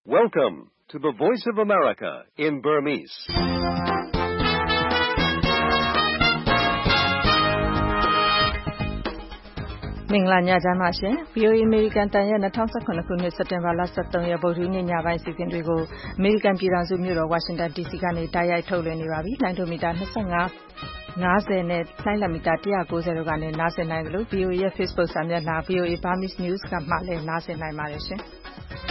Welcome to the Voice of America in Burmese. ။မင်္ဂလာညချမ်းပါရှင်။ VOA American တန်ရဲ့2019ခုနှစ်စက်တင်ဘာလ23ရက်ဗုဒ္ဓဟူးနေ့ညပိုင်းစီစဉ်တွေကို American ပြည်ထောင်စုမြို့တော် Washington DC ကနေတိုက်ရိုက်ထုတ်လွှင့်နေပါပြီ။လိုင်းဒိုမီတာ25 50နဲ့လိုင်းလမီတာ190တို့ကနေနားဆင်နိုင်တယ်လို့ VOA ရဲ့ Facebook စာမျက်နှာ VOA Burmese News ကမှလည်းနားဆင်နိုင်ပါတယ်ရှင်။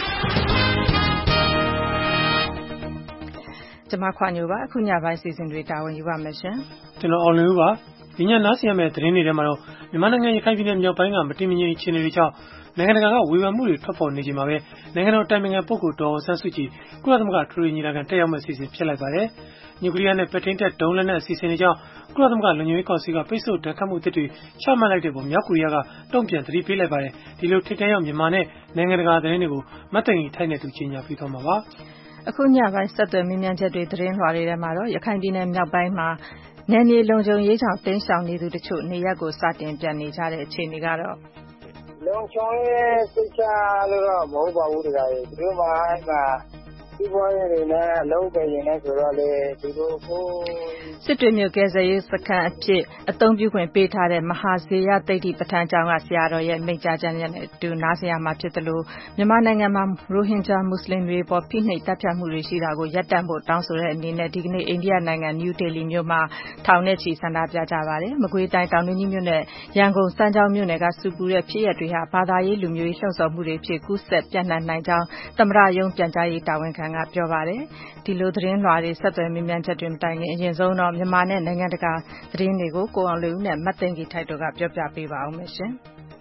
ကျွန်မခွာညိုပါအခုညပိုင်းစီစဉ်တွေတာဝန်ယူပါမယ်ရှင်။ကျွန်တော်အောင်လွင်ဦးပါ။ဒီညနားဆင်ရမယ့်သတင်းတွေထဲမှာတော့မြန်မာနိုင်ငံရခိုင်ပြည်နယ်မြောက်ပိုင်းကမတည်မငြိမ်အခြေအနေတွေကြောင့်နိုင်ငံတကာကဝေဖန်မှုတွေထွက်ပေါ်နေချိန်မှာပဲနိုင်ငံတော်တိုင်ပင်ခံပုဂ္ဂိုလ်ဒေါ်အောင်ဆန်းစုကြည်ကုလသမဂ္ဂထူရီညီလာခံတက်ရောက်မယ့်အစီအစဉ်ဖြစ်လိုက်ပါတယ်။နျူကလ িয়ার နဲ့ပဲ့ထိန်းတပ်ဒုံးလက်နက်အစီအစဉ်တွေကြောင့်ကုလသမဂ္ဂလုံခြုံရေးကောင်စီကပိတ်ဆို့ဒဏ်ခတ်မှုအသစ်တွေချမှတ်လိုက်တဲ့ပုံမြောက်ကိုရီးယားကတုံ့ပြန်သတိပေးလိုက်ပါတယ်။ဒီလိုထိပ်တန်းရောက်မြန်မာနဲ့နိုင်ငံတကာသတင်းတွေကိုမတ်သိင်ကြီးထိုက်နဲ့တူကြီးညာပြီးသွားမှာပါ။အခုညပိုင်းဆက်သွယ်မြင်းမြန်းချက်တွေသတင်းလွှာတွေထဲမှာတော့ရခိုင်ပြည်နယ်မြောက်ပိုင်းမှာနယ်မြေလုံခြုံရေးကြောင့်တင်းရှောင်နေသူတချို့နေရက်ကိုစတင်ပြန်နေကြတဲ့အခြေအနေကတော့လုံခြုံရေးစိတ်ချလို့တော့မဟုတ်ပါဘူးတခါကြီးသူတို့မှအဲ့မှာဒီဘဝရည်နဲ့အလုံးပဲရင်နဲ့ဆိုတော့လေဒီလိုကိုစစ်တွေမျိုးကဲဆယ်ရေးစခန်းအဖြစ်အသုံးပြုခွင့်ပေးထားတဲ့မဟာဇေယသိဋ္ဌိပဋ္ဌာန်းကျောင်းကဆရာတော်ရဲ့မိန့်ကြားချက်နဲ့အတူနားဆင်ရမှာဖြစ်တယ်လို့မြန်မာနိုင်ငံမှာရိုဟင်ဂျာမွတ်စလင်တွေပေါ်ဖိနှိပ်တပ်ဖြတ်မှုတွေရှိတာကိုရပ်တန့်ဖို့တောင်းဆိုတဲ့အနေနဲ့ဒီကနေ့အိန္ဒိယနိုင်ငံနယူးဒေလီမြို့မှာထောင်နဲ့ချီဆန္ဒပြကြပါတယ်။မကွေးတိုင်းတောင်တွင်းကြီးမြို့နဲ့ရန်ကုန်စမ်းချောင်းမြို့နယ်ကစူပူတဲ့ဖြစ်ရပ်တွေဟာဘာသာရေးလူမျိုးရေးလှုံ့ဆော်မှုတွေဖြစ်ကူးစက်ပြန့်နှံ့နိုင်ကြောင်းသမ္မတရုံးပြန်ကြားရေးတာဝန်ခံကပြောပါတယ်။ဒီလိုသတင်းလွှာတွေဆက်သွယ်မြင်းမြန်းချက်တွေမတိုင်ခင်အရင်ဆုံးတော့မြန်မာနဲ့နိုင်ငံတကာသတင်းတွေကိုကိုအောင်လွင်ဦးနဲ့မတ်သိန်းကြီးထိုက်တို့ကပြောပြပေးပါအောင်မယ်ရှင်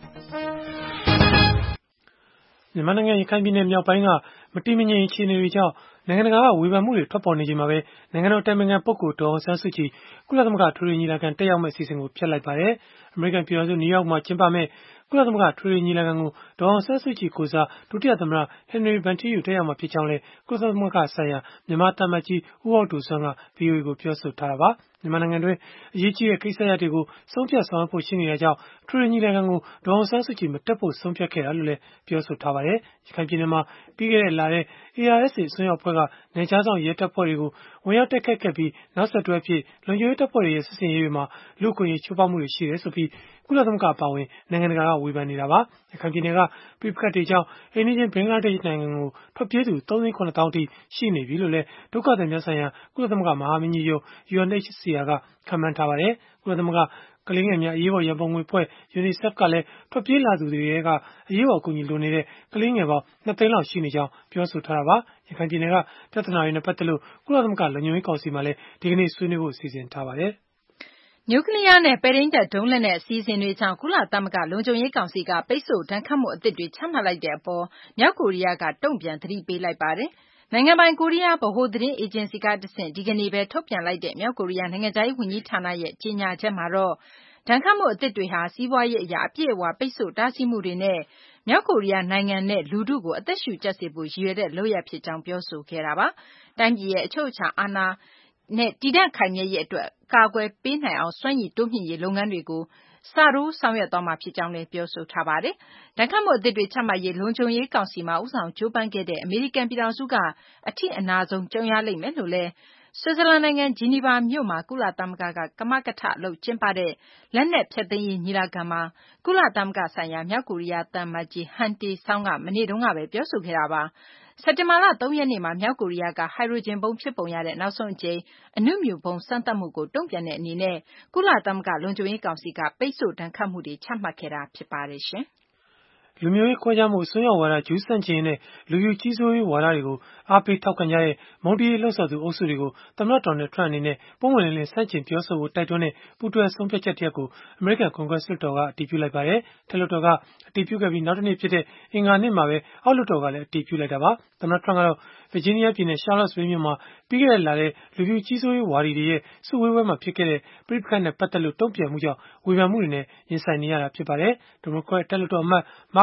။မြန်မာနိုင်ငံရခိုင်ပြည်နယ်မြောက်ပိုင်းကမတည်မငြိမ်အခြေအနေတွေကြောင့်နိုင်ငံတကာကဝေဖန်မှုတွေထွက်ပေါ်နေချိန်မှာပဲနိုင်ငံတော်တိုင်ပင်ခံပုဂ္ဂိုလ်ဒေါ်အောင်ဆန်းစုကြည်ကုလသမဂ္ဂထူရီညီလာခံတက်ရောက်မယ့်အစီအစဉ်ကိုဖျက်လိုက်ပါတယ်။အမေရိကန်ပြည်ထောင်စုနယူးယောက်မှာကျင်းပမယ့်ကုလသမဂ္ဂထူရီညီလာခံကိုဒေါ်အောင်ဆန်းစုကြည်ကိုစားဒုတိယသမ္မတဟင်နရီဗန်ထီယူတက်ရောက်မှာဖြစ်ကြောင်းလည်းကုလသမဂ္ဂဆိုင်ရာမြန်မာသံအမတ်ကြီးဦးဟောက်ဒိုဆွမ်းက VOA ကိုပြောဆိုထားတာပါ။မြန်မာနိုင်ငံတွင်းအရေးကြီးတဲ့ကိစ္စရပ်တွေကိုဆုံးဖြတ်ဆောင်ရွက်ဖို့ရှိနေတာကြောင့်ထူရီညီလာခံကိုဒေါ်အောင်ဆန်းစုကြည်မတက်ဖို့ဆုံးဖြတ်ခဲ့တာလို့လည်းပြောဆိုထားပါတယ်။ရခိုင်ပြည်နယ်မှာပြီးခဲ့တဲ့လထဲ ARSA အစွန်းရောက်အဖွဲ့ကနယ်ခြားစောင့်ရဲတပ်ဖွဲ့တွေကိုဝင်ရောက်တိုက်ခိုက်ခဲ့ပြီးနောက်ဆက်တွဲအဖြစ်လုံခြုံရေးတပ်ဖွဲ့တွေရဲ့စစ်ဆင်ရေးတွေမှာလူ့အခွင့်အရေးချိုးဖောက်မှုတွေရှိတယ်ဆိုပြီးကုလသမဂ္ဂအပါအဝင်နိုင်ငံတကာကဝေဖန်နေတာပါ။ရခိုင်ပြည်နယ်ကပြစ်ခတ်တွေကြောင့်အိန္ဒိယဘင်္ဂလားဒေ့ရှ်နိုင်ငံကိုထွက်ပြေးသူ 39,000 အထိရှိနေပြီလို့လည်းဒုက္ခသည်များဆိုင်ရာကုလသမဂ္ဂမဟာမင်းကြီးရုံး UNHCR ကခန့်မှန်းထားပါတယ်။ကုလသမဂ္ဂကလေးငယ်များအရေးပေါ်ရန်ပုံငွေအဖွဲ့ UNICEF ကလည်းထွက်ပြေးလာသူတွေထဲကအရေးပေါ်အကူအညီလိုနေတဲ့ကလေးငယ်ပေါင်း 2 သိန်းလောက်ရှိနေကြောင်းပြောဆိုထားတာပါ။ရခိုင်ပြည်နယ်ကပြဿနာတွေနဲ့ပတ်သက်လို့ကုလသမဂ္ဂလုံခြုံရေးကောင်စီမှာလည်းဒီကနေ့ဆွေးနွေးဖို့စီစဉ်ထားပါတယ်။နျူကလ িয়ার နဲ့ပဲ့ထိန်းတပ်ဒုံးလက်နက်အစီအစဉ်တွေကြောင့်ကုလသမဂ္ဂလုံခြုံရေးကောင်စီကပိတ်ဆို့ဒဏ်ခတ်မှုအသစ်တွေချမှတ်လိုက်တဲ့အပေါ်မြောက်ကိုရီးယားကတုံ့ပြန်သတိပေးလိုက်ပါတယ်။နိုင်ငံပိုင်ကိုရီးယားဗဟိုသတင်းအေဂျင်စီကတဆင့်ဒီကနေ့ပဲထုတ်ပြန်လိုက်တဲ့မြောက်ကိုရီးယားနိုင်ငံခြားရေးဝန်ကြီးဌာနရဲ့ကြေညာချက်မှာတော့ဒဏ်ခတ်မှုအသစ်တွေဟာစီးပွားရေးအရာအပြည့်အဝပိတ်ဆို့တားဆီးမှုတွေနဲ့မြောက်ကိုရီးယားနိုင်ငံနဲ့လူထုကိုအသက်ရှူကျပ်စေဖို့ရည်ရွယ်တဲ့လုပ်ရပ်ဖြစ်ကြောင်းပြောဆိုခဲ့တာပါ။တိုင်းပြည်ရဲ့အချုပ်အခြာအာဏာနဲ့တည်တံ့ခိုင်မြဲရေးအတွက်ကာကွယ်ပေးနိုင်အောင်စွမ်းရည်တိုးမြှင့်ရေးလုပ်ငန်းတွေကိုစတိုးဆောင်ရွက်သွားမှာဖြစ်ကြောင်းလည်းပြောဆိုထားပါတယ်။ဒဏ်ခတ်မှုအသစ်တွေချမှတ်ရေးလုံခြုံရေးကောင်စီမှာဦးဆောင်ကြိုးပမ်းခဲ့တဲ့အမေရိကန်ပြည်ထောင်စုကအထိအနာဆုံးကြုံရလိမ့်မယ်လို့လည်းဆွစ်ဇာလန်နိုင်ငံဂျီနီဗာမြို့မှာကုလသမဂ္ဂကကမကထလုပ်ကျင်းပတဲ့လက်နက်ဖျက်သိမ်းရေးညီလာခံမှာကုလသမဂ္ဂဆိုင်ရာမြောက်ကိုရီးယားသံအမတ်ကြီးဟန်တေဆောင်းကမနေ့တုန်းကပဲပြောဆိုခဲ့တာပါ။စက်တင်ဘာလ3ရက်နေ့မှာမြောက်ကိုရီးယားကဟိုက်ဒရိုဂျင်ဗုံးဖြစ်ပုံရတဲ့နောက်ဆုံးအကြိမ်အနုမြူဗုံးစမ်းသပ်မှုကိုတုံ့ပြန်တဲ့အနေနဲ့ကုလသမဂ္ဂလုံခြုံရေးကောင်စီကပိတ်ဆို့ဒဏ်ခတ်မှုတွေချမှတ်ခဲ့တာဖြစ်ပါတယ်ရှင်။လူမျိုးရေးခွဲခြားမှုအစွန်းရောက်ဝါဒဂျူးဆန့်ကျင်ရေးနဲ့လူယူကြီးစိုးရေးဝါဒတွေကိုအားပေးထောက်ခံကြတဲ့မုန်းတီးရေးလှုံ့ဆော်သူအုပ်စုတွေကိုသမ္မတဒေါ်နယ်ထရန့်အနေနဲ့ပုံမှန်လင်းလင်းဆန့်ကျင်ပြောဆိုဖို့တိုက်တွန်းတဲ့ပူးတွဲဆုံးဖြတ်ချက်တစ်ရပ်ကိုအမေရိကန်ကွန်ဂရက်လွှတ်တော်ကအတည်ပြုလိုက်ပါတယ်။ထက်လွှတ်တော်ကအတည်ပြုခဲ့ပြီးနောက်တစ်နေ့ဖြစ်တဲ့အင်္ဂါနေ့မှာပဲအောက်လွှတ်တော်ကလည်းအတည်ပြုလိုက်တာပါ။သမ္မတထရန့်ကတော့ဗာဂျီးနီးယားပြည်နယ် Charlottesville မြို့မှာပြီးခဲ့တဲ့လထဲလူဖြူကြီးစိုးရေးဝါဒီတွေရဲ့စုဝေးပွဲမှာဖြစ်ခဲ့တဲ့ပဋိပက္ခနဲ့ပတ်သက်လို့တုံ့ပြန်မှုကြောင့်ဝေဖန်မှုတွေနဲ့ရင်ဆိုင်နေရတာဖြစ်ပါတယ်။ဒီမိုကရက်တက်လွှတ်တော်အမတ် Mark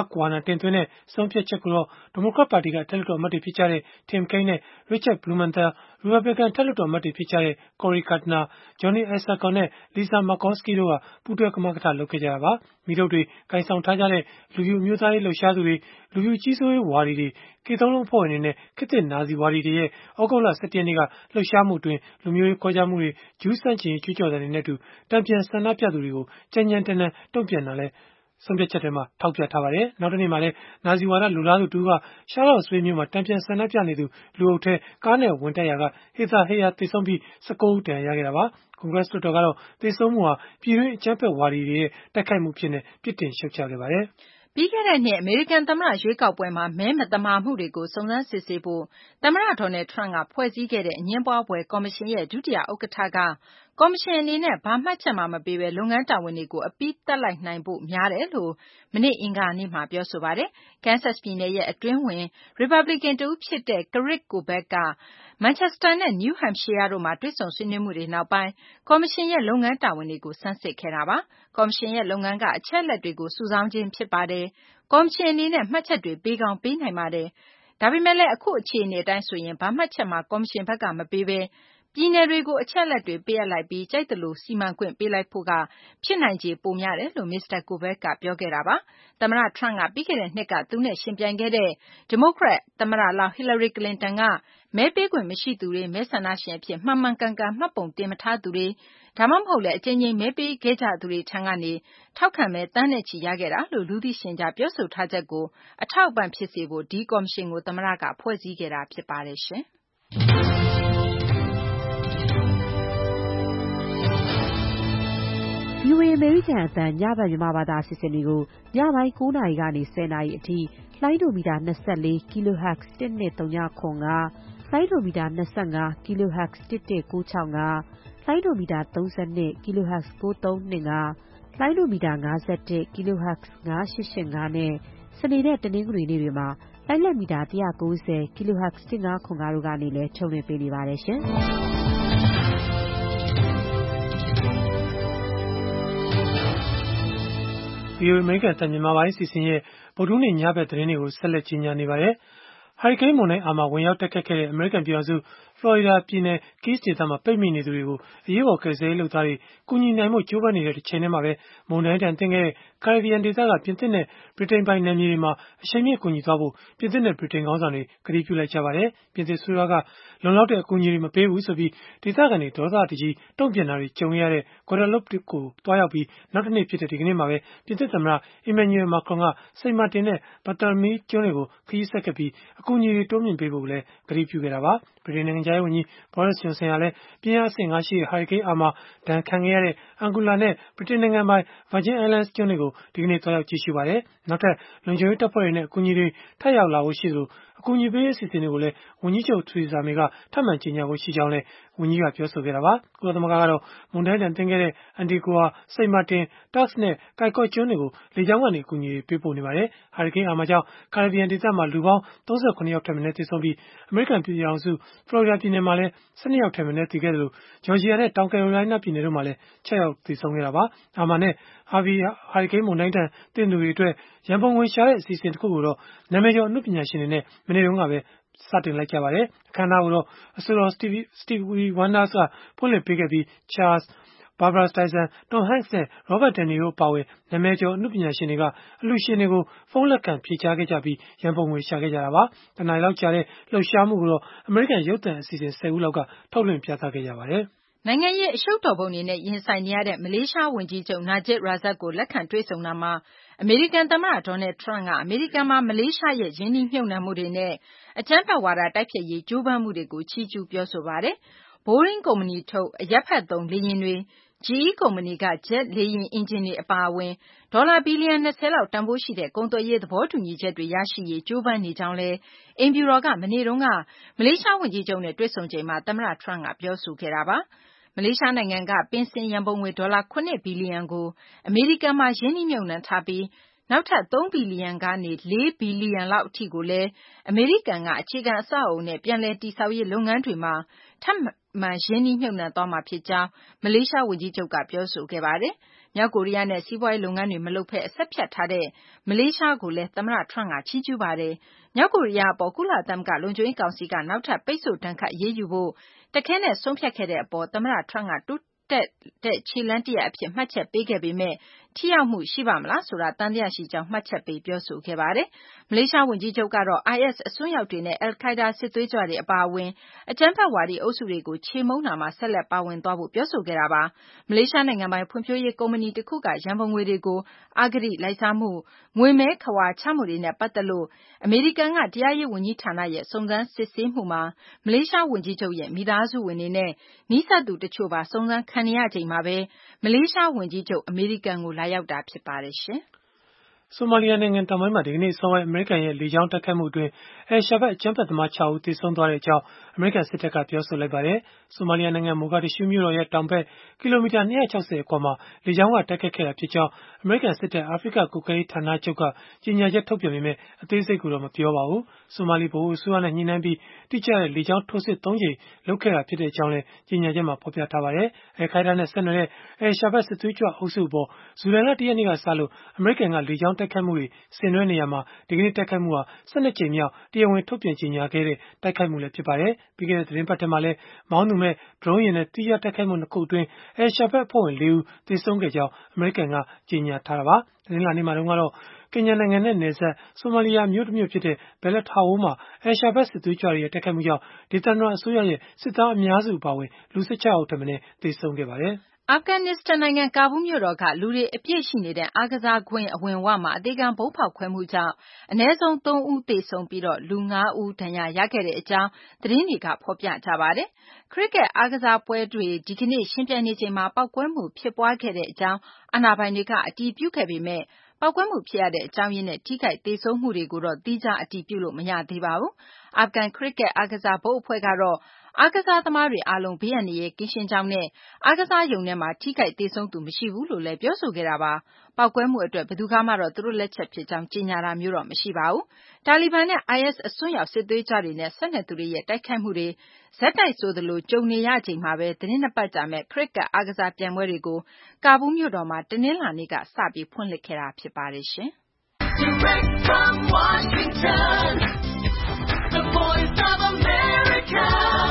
Warner တင်သွင်းတဲ့ဆုံးဖြတ်ချက်ကိုတော့ ဒီမိုကရက်ပါတီက အထက်လွှတ်တော်အမတ်တွေဖြစ်ကြတဲ့ Tim Kaine နဲ့ Richard Blumenthal, ရီပတ်ဘလစ်ကန် အထက်လွှတ်တော်အမတ်တွေဖြစ်ကြတဲ့ Cory Gardner, Johnny Isakson နဲ့ Lisa Murkowski တို့က ပူးတွဲကမကထလုပ်ခဲ့ကြတာပါ။ မီးတုတ်တွေကိုင်ဆောင်ထားကြတဲ့ လူဖြူအမျိုးသားရေးလှုပ်ရှားသူတွေ၊ လူဖြူကြီးစိုးရေးဝါဒီတွေ၊ ခေတ်သုံးလုံးအဖွဲ့ဝင်တွေနဲ့ ခေတ်သစ်နာဇီဝါဒီတွေရဲ့ သြဂုတ်လ ၁၁ ရက်နေ့က လှုပ်ရှားမှုအတွင်း လူမျိုးရေးခွဲခြားမှုတွေ၊ ဂျူးဆန့်ကျင်ရေး ကြွေးကြော်သံတွေနဲ့အတူ တန်ပြန်ဆန္ဒပြသူတွေကို ကြမ်းကြမ်းတမ်းတမ်း တုံ့ပြန်တာလည်း ဆုံးဖြတ်ချက်မှာ ထောက်ပြထားပါတယ်။ နောက်တနေ့မှာလည်း နာဇီဝါဒလိုလားသူတဦးက Charlottesville မြို့မှာ တန်ပြန်ဆန္ဒပြနေသူ လူအုပ်ထဲ ကားနဲ့ဝင်တိုက်ရာက ဟေသာဟေယာသေဆုံးပြီး ၁၉ ဦး ဒဏ်ရာရခဲ့တာပါ။ ကွန်ဂရက်လွှတ်တော်ကတော့ သေဆုံးမှုဟာ ပြည်တွင်းအကြမ်းဖက်ဝါဒီတွေရဲ့ တိုက်ခိုက်မှုအဖြစ် ပြစ်တင်ရှုတ်ချခဲ့ပါတယ်။ပြီးခဲ့တဲ့နှစ် အမေရိကန် သမ္မတ ရွေးကောက်ပွဲမှာ မဲမသမာမှုတွေကို စုံစမ်းစစ်ဆေးဖို့ သမ္မတ Donald Trump က ဖွဲ့စည်းခဲ့တဲ့ အငြင်းပွားဖွယ် ကော်မရှင်ရဲ့ ဒုတိယ ဥက္ကဌက ကော်မရှင်အနေနဲ့ ဘာမှတ်ချက်မှ မပေးဘဲ လုပ်ငန်းတာဝန်တွေကို အပြီးသတ်လိုက်နိုင်ဖို့ များတယ်လို့ မနေ့ အင်္ဂါနေ့မှာ ပြောဆိုပါတယ်။ Kansas ပြည်နယ်ရဲ့ အတွင်းဝန် ရီပတ်ဘလစ်ကန် တဦးဖြစ်တဲ့ Krit Kobach က Manchester နဲ့ New Hampshire တို့မှာ တွေ့ဆုံဆွေးနွေးမှုတွေနောက်ပိုင်း ကော်မရှင်ရဲ့ လုပ်ငန်းတာဝန်တွေကို ဆန်းစစ်ခဲ့တာပါ။ ကော်မရှင်ရဲ့ လုပ်ငန်းက အချက်အလက်တွေကို စုဆောင်းခြင်း ဖြစ်ပါတယ်။ ကော်မရှင်အနေနဲ့ မှတ်ချက်တွေ ပေးကောင်းပေးနိုင်ပါတယ်။ ဒါပေမဲ့လည်း အခုအခြေအနေအတိုင်းဆိုရင် ဘာမှတ်ချက်မှ ကော်မရှင်ဘက်က မပေးဘဲ ပြည်နယ်တွေကို အချက်အလက်တွေ ပေးအပ်လိုက်ပြီး ကြိုက်သလို စီမံခွင့်ပေးလိုက်ဖို့က ဖြစ်နိုင်ခြေ ပိုများတယ်လို့ မစ္စတာ Kobach က ပြောခဲ့တာပါ။ သမ္မတ Trump က ပြီးခဲ့တဲ့နှစ်က သူနဲ့ ယှဉ်ပြိုင်ခဲ့တဲ့ ဒီမိုကရက် သမ္မတလောင်း Hillary Clinton က မဲပေးခွင့်မရှိသူတွေ၊ မဲဆန္ဒရှင်အဖြစ် မှန်မှန်ကန်ကန် မှတ်ပုံတင်မထားသူတွေ၊ ဒါမှမဟုတ်လည်း အကြိမ်ကြိမ် မဲပေးခဲ့ကြသူတွေထံကနေ ထောက်ခံမဲ သန်းနဲ့ချီ ရခဲ့တာလို့ လူသိရှင်ကြား ပြောဆိုထားချက်ကို အထောက်အပံ့ဖြစ်စေဖို့ ဒီကော်မရှင်ကို သမ္မတက ဖွဲ့စည်းခဲ့တာ ဖြစ်ပါတယ်။ VOA အမေရိကန်အသံ ညဘက်မြန်မာဘာသာ အစီအစဉ်တွေကို ညပိုင်း 9 နာရီကနေ 10 နာရီအထိ လိုင်းဒိုမီတာ 24 kHz 12075 လိုင်းဒိုမီတာ 25 kHz 11965 လိုင်းဒိုမီတာ 32 kHz 9325 လိုင်းဒိုမီတာ 51 kHz 9885 နဲ့ စနေနဲ့ တနင်္ဂနွေနေ့တွေမှာ လိုင်းလက်မီတာ 190 kHz 1505 တို့ကနေလည်း ထုတ်လွှင့်ပေးနေပါတယ်ရှင်။ VOA အမေရိကန်အသံ မြန်မာပိုင်းအစီအစဉ်ရဲ့ ဗုဒ္ဓဟူးနေ့ ညဘက်သတင်းတွေကို ဆက်လက်ကြေညာနေပါတယ်။ ဟာရီကိန်းမုန်တိုင်း Irma ဝင်ရောက်တိုက်ခတ်ခဲ့တဲ့ အမေရိကန်ပြည်ထောင်စု ဖလော်ရီဒါပြည်နယ် Keys ဒေသမှာ ပိတ်မိနေသူတွေကို အရေးပေါ် ကယ်ဆယ်ရေးလုပ်သားတွေ ကူညီနိုင်ဖို့ ကြိုးပမ်းနေတဲ့ တချိန်တည်းမှာပဲ မုန်တိုင်းဒဏ်သင့်ခဲ့တဲ့ ကာရစ်ဘီယံဒေသက ပြင်သစ်နဲ့ ဗြိတိန်ပိုင်နယ်မြေတွေမှာ အရှိန်မြှင့်ကူညီသွားဖို့ ပြင်သစ်နဲ့ ဗြိတိန်ခေါင်းဆောင်တွေ ကတိပြုလိုက်ကြပါတယ်။ ပြင်သစ်အစိုးရက လုံလောက်တဲ့ အကူအညီတွေ မပေးဘူးဆိုပြီး ဒေသခံတွေ ဒေါသတကြီး တုံ့ပြန်တာတွေ ကြုံခဲ့ရတဲ့ Guadeloupe ကို သွားရောက်ပြီး နောက်တနေ့ဖြစ်တဲ့ ဒီကနေ့မှာပဲ ပြင်သစ်သမ္မတ Emmanuel Macron က Saint Martin နဲ့ Barthélemy ကျွန်းတွေကို ခရီးဆက်ခဲ့ပြီး အကူအညီတွေ တိုးမြှင့်ပေးဖို့လည်း ကတိပြုခဲ့တာပါ။ ဗြိတိန်နိုင်ငံခြားရေးဝန်ကြီး Boris Johnson ဟာလည်း ပြင်းအားအဆင့် 5 ရှိတဲ့ ဟာရီကိန်း Irma ဒဏ်ခံခဲ့ရတဲ့ Anguilla နဲ့ ဗြိတိန်နိုင်ငံပိုင် Virgin Islands ကျွန်းတွေကို ဒီကနေ့ သွားရောက်ကြည့်ရှုခဲ့ပါတယ်။ နောက်ထပ် လုံခြုံရေးတပ်ဖွဲ့တွေနဲ့ အကူအညီတွေ ထပ်ရောက်လာဖို့ ရှိသလို၊ အကူအညီပေးရေး အစီအစဉ်တွေကိုလည်း ဝန်ကြီးချုပ် Theresa May က ထပ်မံကြေညာဖို့ ရှိကြောင်းလည်း ဝန်ကြီးက ပြောဆိုခဲ့တာပါ။ ကုလသမဂ္ဂကတော့ မုန်တိုင်းဒဏ်သင့်ခဲ့တဲ့ Antigua, Saint Martin, Turks နဲ့ Caicos ကျွန်းတွေကို လေကြောင်းကနေ အကူအညီတွေ ပေးပို့နေပါတယ်။ ဟာရီကိန်း Irma ကြောင့် ကာရစ်ဘီယံဒေသမှာ လူပေါင်း ၃၇ ယောက်ထက်မနည်း သေဆုံးပြီး၊ အမေရိကန်ပြည်ထောင်စု ဖလော်ရီဒါပြည်နယ်မှာလည်း ၁၂ ယောက်ထက်မနည်း သေခဲ့သလို၊ ဂျော်ဂျီယာနဲ့ တောင်ကယ်ရိုလိုင်းနား ပြည်နယ်တို့မှာလည်း ၆ ယောက် သေဆုံးခဲ့တာပါ။ Irma နဲ့ Harvey ဟာရီကိန်းမုန်တိုင်းဒဏ်သင့်သူတွေအတွက် ရန်ပုံငွေရှာတဲ့ အစီအစဉ်တခုကိုတော့ နာမည်ကျော် အနုပညာရှင်တွေနဲ့ မနေ့တုန်းကပဲ စတင်လိုက်ကြပါတယ်။ အခန်းအနားကိုတော့ အဆိုတော် Stevie Wonder က ဖွင့်လှစ်ပေးခဲ့ပြီး၊ Cher, Barbra Streisand, Tom Hanks နဲ့ Robert De Niro အပါအဝင် နာမည်ကျော် အနုပညာရှင်တွေက အလှူရှင်တွေကို ဖုန်းလက်ခံဖြေကြားခဲ့ကြပြီး ရန်ပုံငွေရှာခဲ့ကြတာပါ။ တနာရီလောက်ကြာတဲ့ လှုပ်ရှားမှုကိုတော့ အမေရိကန် ရုပ်သံအစီအစဉ် ၁၀ ခုလောက်က ထုတ်လွှင့်ပြသခဲ့ကြပါတယ်။နိုင်ငံရေး အရှုပ်တော်ပုံတွေနဲ့ ရင်ဆိုင်နေရတဲ့ မလေးရှားဝန်ကြီးချုပ် Najib Razak ကို လက်ခံတွေ့ဆုံတာမှာ အမေရိကန်သမ္မတ Donald Trump က အမေရိကန်မှာ မလေးရှားရဲ့ ရင်းနှီးမြှုပ်နှံမှုတွေနဲ့ အကြမ်းဖက်ဝါဒ တိုက်ဖျက်ရေး ကြိုးပမ်းမှုတွေကို ချီးကျူးပြောဆိုခဲ့ပါတယ်။ Boeing ကုမ္ပဏီထုတ် အရပ်ဖက်သုံး လေယာဉ်တွေ၊ GE ကုမ္ပဏီက ဂျက်လေယာဉ် အင်ဂျင်တွေ အပါအဝင် ဒေါ်လာ ဘီလီယံ ၂၀ လောက် တန်ဖိုးရှိတဲ့ ကုန်သွယ်ရေး သဘောတူညီချက်တွေ ရရှိရေး ကြိုးပမ်းနေကြောင်းလည်း အိမ်ဖြူတော်က မနေ့တုန်းက မလေးရှားဝန်ကြီးချုပ်နဲ့ တွေ့ဆုံချိန်မှာ သမ္မတ Trump က ပြောဆိုခဲ့တာပါ။ မလေးရှားနိုင်ငံက ပင်စင်ရန်ပုံငွေ ဒေါ်လာ ၇ ဘီလီယံကို အမေရိကန်မှာ ရင်းနှီးမြှုပ်နှံထားပြီး နောက်ထပ် ၃ ဘီလီယံကနေ ၄ ဘီလီယံလောက် အထိကိုလည်း အမေရိကန်က အခြေခံအဆောက်အအုံနဲ့ ပြန်လည်တည်ဆောက်ရေး လုပ်ငန်းတွေမှာ ထပ်မံရင်းနှီးမြှုပ်နှံသွားမှာ ဖြစ်ကြောင်း မလေးရှားဝန်ကြီးချုပ်က ပြောဆိုခဲ့ပါတယ်။မြောက်ကိုရီးယားနဲ့စီးပွားရေးလုပ်ငန်းတွေမလုပ်ဘဲအဆက်ဖြတ်ထားတဲ့မလေးရှားကိုလည်းသမ္မတ Trump ကချီးကျူးပါတယ်။မြောက်ကိုရီးယားအပေါ်ကုလသမဂ္ဂလုံခြုံရေးကောင်စီကနောက်ထပ်ပိတ်ဆို့ဒဏ်ခတ်အရေးယူဖို့တခဲနဲ့ဆုံးဖြတ်ခဲ့တဲ့အပေါ်သမ္မတ Trump ကတိုးတက်တဲ့ခြေလှမ်းတရပ်အဖြစ်မှတ်ချက်ပေးခဲ့ပေမဲ့ထိရောက်မှုရှိပါ့မလားဆိုတာသံသယရှိကြောင်းမှတ်ချက်ပေးပြောဆိုခဲ့ပါတယ်။မလေးရှားဝန်ကြီးချုပ်ကတော့ IS အစွန်းရောက်တွေနဲ့ al-Qaeda စစ်သွေးကြွတွေအပါအဝင်အကြမ်းဖက်ဝါဒီအုပ်စုတွေကိုချေမှုန်းတာမှာဆက်လက်ပါဝင်သွားဖို့ပြောဆိုခဲ့တာပါ။မလေးရှားနိုင်ငံပိုင်ဖွံ့ဖြိုးရေးကုမ္ပဏီတခုကရန်ပုံငွေတွေကိုအဂတိလိုက်စားမှုငွေမဲခဝါချမှုတွေနဲ့ပတ်သက်လို့အမေရိကန်ကတရားရေးဝန်ကြီးဌာနရဲ့စုံစမ်းစစ်ဆေးမှုမှာမလေးရှားဝန်ကြီးချုပ်ရဲ့မိသားစုဝင်တွေနဲ့နီးစပ်သူတချို့ပါစုံစမ်းခံနေရချိန်မှာပဲမလေးရှားဝန်ကြီးချုပ်အမေရိကန်ကိုလာရောက်တာဖြစ်ပါတယ်ရှင်။ဆိုမာလီယာနိုင်ငံတောင်ပိုင်းမှာဒီကနေ့အစောပိုင်းအမေရိကန်ရဲ့လေကြောင်းတိုက်ခိုက်မှုအတွင်းal-Shabaab အကြမ်းဖက်သမား6ဦးသေဆုံးသွားကြောင်းအမေရိကန်စစ်တပ်ကပြောဆိုလိုက်ပါတယ်။ဆိုမာလီယာနိုင်ငံမိုဂါဒစ်ရှူးမြို့တော်ရဲ့တောင်ဘက်ကီလိုမီတာ260အကွာမှာလေကြောင်းကတိုက်ခိုက်ခဲ့တာဖြစ်ကြောင်းအမေရိကန်စစ်တပ်အာဖရိကကွပ်ကဲရေးဌာနချုပ်ကကြေညာချက်ထုတ်ပြန်ပေမဲ့အသေးစိတ်ကိုတော့မပြောပါဘူး။ဆိုမာလီဗဟိုအစိုးရနဲ့ညှိနှိုင်းပြီးတိကျတဲ့လေကြောင်းထိုးစစ်3ကြိမ်လုပ်ခဲ့တာဖြစ်ကြောင်းလည်းကြေညာချက်မှာဖော်ပြထားပါတယ်။ al-Qaeda နဲ့ဆက်နွယ်တဲ့al-Shabaab စစ်သွေးကြွအုပ်စုအပေါ်ဇူလိုင်လ1ရက်နေ့ကစလို့အမေရိကန်ကလေကြောင်းတိုက်ခိုက်မှုတွေဆင်နွှဲနေရမှာဒီကနေ့တိုက်ခိုက်မှုဟာ12ကြိမ်မြောက်တရားဝင်ထုတ်ပြန်ကြေညာခဲ့တဲ့တိုက်ခိုက်မှုလည်းဖြစ်ပါတယ်။ပြီးခဲ့တဲ့သတင်းပတ်ထဲမှာလည်းမောင်းသူမဲ့ drone ယာဉ်နဲ့တိကျတိုက်ခိုက်မှု2ခုအတွင်းal-Shabaab အဖွဲ့ဝင်4ဦးသေဆုံးခဲ့ကြောင်းအမေရိကန်ကကြေညာထားတာပါ။သတင်းလာနေ့မှာတော့ကင်ညာနိုင်ငံနဲ့နယ်စပ်ဆိုမာလီယာမြို့တစ်မြို့ဖြစ်တဲ့ Beled-Hawo မှာal-Shabaab စစ်သွေးကြွတွေရဲ့တိုက်ခိုက်မှုကြောင့်ဒေသန္တရအစိုးရရဲ့စစ်သားအများစုအပါအဝင်လူ16ဦးထက်မနည်းသေဆုံးခဲ့ပါတယ်။အာဖဂန်နစ္စတန်နိုင်ငံကာဘူးမြို့တော်ကလူတွေအပြည့်ရှိနေတဲ့အားကစားကွင်းအဝင်ဝမှာအသေခံဗုံးဖောက်ခွဲမှုကြောင့်အနည်းဆုံး3ဦးသေဆုံးပြီးလူ5ဦးဒဏ်ရာရခဲ့ကြောင်းသတင်းတွေကဖော်ပြကြပါတယ်။ခရစ်ကက်အားကစားပွဲတွေဒီကနေ့ရှင်ပြိုင်နေချိန်မှာပောက်ကွဲမှုဖြစ်ပွားခဲ့ကြောင်းအာဏာပိုင်တွေကအတည်ပြုခဲ့ပေမဲ့ပောက်ကွဲမှုဖြစ်ရတဲ့အကြောင်းရင်းနဲ့ထိခိုက်သေဆုံးမှုတွေကိုတော့သီးခြားအတည်ပြုလို့မရသေးပါဘူး။အာဖဂန်ခရစ်ကက်အားကစားဘုတ်အဖွဲ့ကတော့အားကစားသမားတွေအားလုံးဘေးအန္တရာယ်ကင်းရှင်းကြောင်းနဲ့အားကစားရုံထဲမှာထိခိုက်သေဆုံးသူမရှိဘူးလို့လည်းပြောဆိုခဲ့တာပါ။ပေါက်ကွဲမှုအတွက်ဘယ်သူကမှတော့သူတို့လက်ချက်ဖြစ်ကြောင်းကြေညာတာမျိုးတော့မရှိပါဘူး။တာလီဘန်နဲ့ IS အစွန်းရောက်စစ်သွေးကြွတွေနဲ့ဆက်နွယ်သူတွေရဲ့တိုက်ခိုက်မှုတွေဆက်တိုက်ဆိုသလိုကြုံနေရချိန်မှာပဲသတင်း2ပတ်ကြာမဲ့ခရစ်ကက်အားကစားပြိုင်ပွဲတွေကိုကာဘူးမြို့တော်မှာတနင်္လာနေ့ကစပြီးဖွင့်လှစ်ခဲ့တာဖြစ်ပါတယ်ရှင်။ Direct from Washington, the voice of America,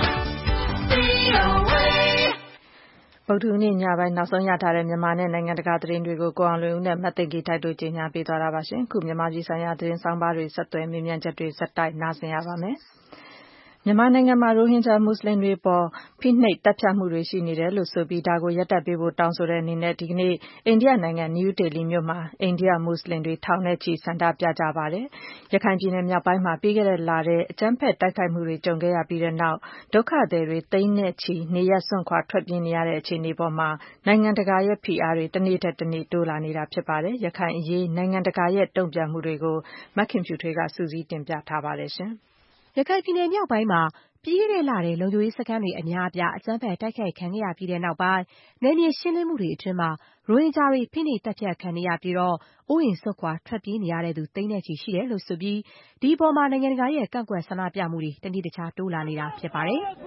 VOA ဗုဒ္ဓဟူးနေ့ညပိုင်းနောက်ဆုံးရထားတဲ့မြန်မာနဲ့နိုင်ငံတကာသတင်းတွေကိုကိုအောင်လွင်ဦးနဲ့မသိင်္ဂီထိုက်တို့ကြီးညာပေးသွားတာပါရှင်။ခုမြန်မာပြည်ဆိုင်ရာသတင်းဆောင်ပါတွေဆက်သွယ်မြင်းမြန်းချက်တွေဆက်တိုက်နားဆင်ရပါမယ်။မြန်မာနိုင်ငံမှာရိုဟင်ဂျာမွတ်စလင်တွေအပေါ်ဖိနှိပ်တပ်ဖြတ်မှုတွေရှိနေတယ်လို့ဆိုပြီးဒါကိုရပ်တန့်ပေးဖို့တောင်းဆိုတဲ့အနေနဲ့ဒီကနေ့အိန္ဒိယနိုင်ငံနယူးဒေလီမြို့မှာအိန္ဒိယမွတ်စလင်တွေထောင်နဲ့ချီဆန္ဒပြကြပါတယ်။ရခိုင်ပြည်နယ်မြောက်ပိုင်းမှာပြီးခဲ့တဲ့လအကြမ်းဖက်တိုက်ခိုက်မှုတွေကြုံခဲ့ရပြီးတဲ့နောက်ဒုက္ခသည်တွေသိန်းနဲ့ချီနေရပ်စွန့်ခွာထွက်ပြေးနေရတဲ့အခြေအနေပေါ်မှာနိုင်ငံတကာရဲ့ဖိအားတွေတနေ့ထက်တနေ့တိုးလာနေတာဖြစ်ပါတယ်။ရခိုင်အရေးနိုင်ငံတကာရဲ့တုံ့ပြန်မှုတွေကိုမခင်ဖြူထွေးကစူးစီးတင်ပြထားပါတယ်ရှင်။ရခိုင်ပြည်နယ်မြောက်ပိုင်းမှာပြီးခဲ့တဲ့လထဲလုံခြုံရေးစခန်းတွေအများအပြားအကြမ်းဖက်တိုက်ခိုက်ခံခဲ့ရပြီးတဲ့နောက်ပိုင်းနယ်မြေရှင်းလင်းမှုတွေအတွင်းမှာရိုဟင်ဂျာတွေဖိနှိပ်တပ်ဖြတ်ခံနေရပြီးအိုးအိမ်စွန့်ခွာထွက်ပြေးနေရတဲ့သူသိန်းနဲ့ချီရှိတယ်လို့ဆိုပြီးဒီအပေါ်မှာနိုင်ငံတကာရဲ့ကန့်ကွက်ဆန္ဒပြမှုတွေတနေ့တခြားတိုးလာနေတာဖြစ်ပါတယ်။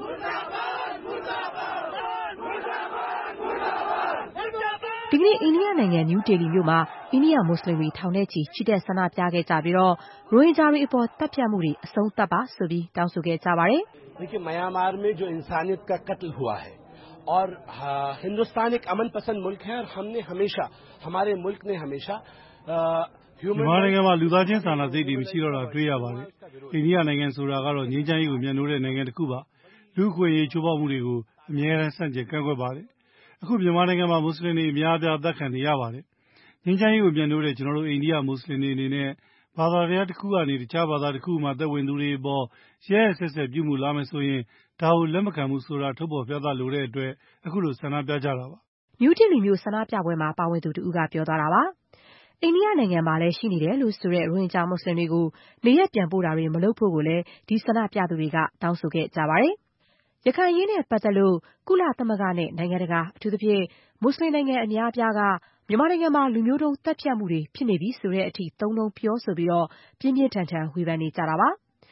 ဒီကနေ့အိန္ဒိယနိုင်ငံနယူးဒေလီမြို့မှာအိန္ဒိယမွတ်စလင်တွေထောင်နဲ့ချီချီတက်ဆန္ဒပြခဲ့ကြပြီးရိုဟင်ဂျာတွေအပေါ်တပ်ဖြတ်မှုတွေအဆုံးသတ်ပါဆိုပြီးတောင်းဆိုခဲ့ကြပါတယ်။ देखिए म्यांमार में जो इंसानियत का कत्ल हुआ है और हिंदुस्तान एक अमन पसंद मुल्क है और हमने हमेशा हमारे मुल्क ने हमेशा မြန်မာနိုင်ငံမှာလူသားချင်းစာနာစိတ်တွေမရှိတော့တာတွေ့ရပါတယ်။အိန္ဒိယနိုင်ငံဆိုတာကတော့ငြိမ်းချမ်းရေးကိုမြတ်နိုးတဲ့နိုင်ငံတစ်ခုပါ။လူ့အခွင့်အရေးချိုးဖောက်မှုတွေကိုအမြဲတမ်းဆန့်ကျင်ကန့်ကွက်ပါတယ်။အခုမြန်မာနိုင်ငံမှာမွတ်စလင်တွေအများအပြားအသက်ခံနေရပါတယ်။ငြိမ်းချမ်းရေးကိုမြတ်နိုးတဲ့ကျွန်တော်တို့အိန္ဒိယမွတ်စလင်တွေအနေနဲ့ဘာသာတရားတစ်ခုကနေတခြားဘာသာတစ်ခုမှသက်ဝင်သူတွေအပေါ်ရဲရဲဆက်ဆက်ပြုမှုလာမယ်ဆိုရင်ဒါကိုလက်မခံမှုဆိုတာထုတ်ဖော်ပြသလိုတဲ့အတွက်အခုလိုဆန္ဒပြကြတာပါ။နယူးဒေလီမြို့ဆန္ဒပြပွဲမှာပါဝင်သူတဦးကပြောသွားတာပါ။အိန္ဒိယနိုင်ငံမှာလည်းရှိနေတယ်လို့ဆိုတဲ့ရိုဟင်ဂျာမွတ်စလင်တွေကိုနေရပ်ပြန်ပို့တာတွေမလုပ်ဖို့ကိုလည်းဒီဆန္ဒပြသူတွေကတောင်းဆိုခဲ့ကြပါတယ်။ရခိုင်အရေးနဲ့ပတ်သက်လို့ကုလသမဂ္ဂနဲ့နိုင်ငံတကာအထူးသဖြင့်မွတ်စလင်နိုင်ငံအများအပြားကမြန်မာနိုင်ငံမှာလူမျိုးတုံးသတ်ဖြတ်မှုတွေဖြစ်နေပြီဆိုတဲ့အထိသုံးနှုန်းပြောဆိုပြီးပြင်းပြင်းထန်ထန်ဝေဖန်နေကြတာပါ။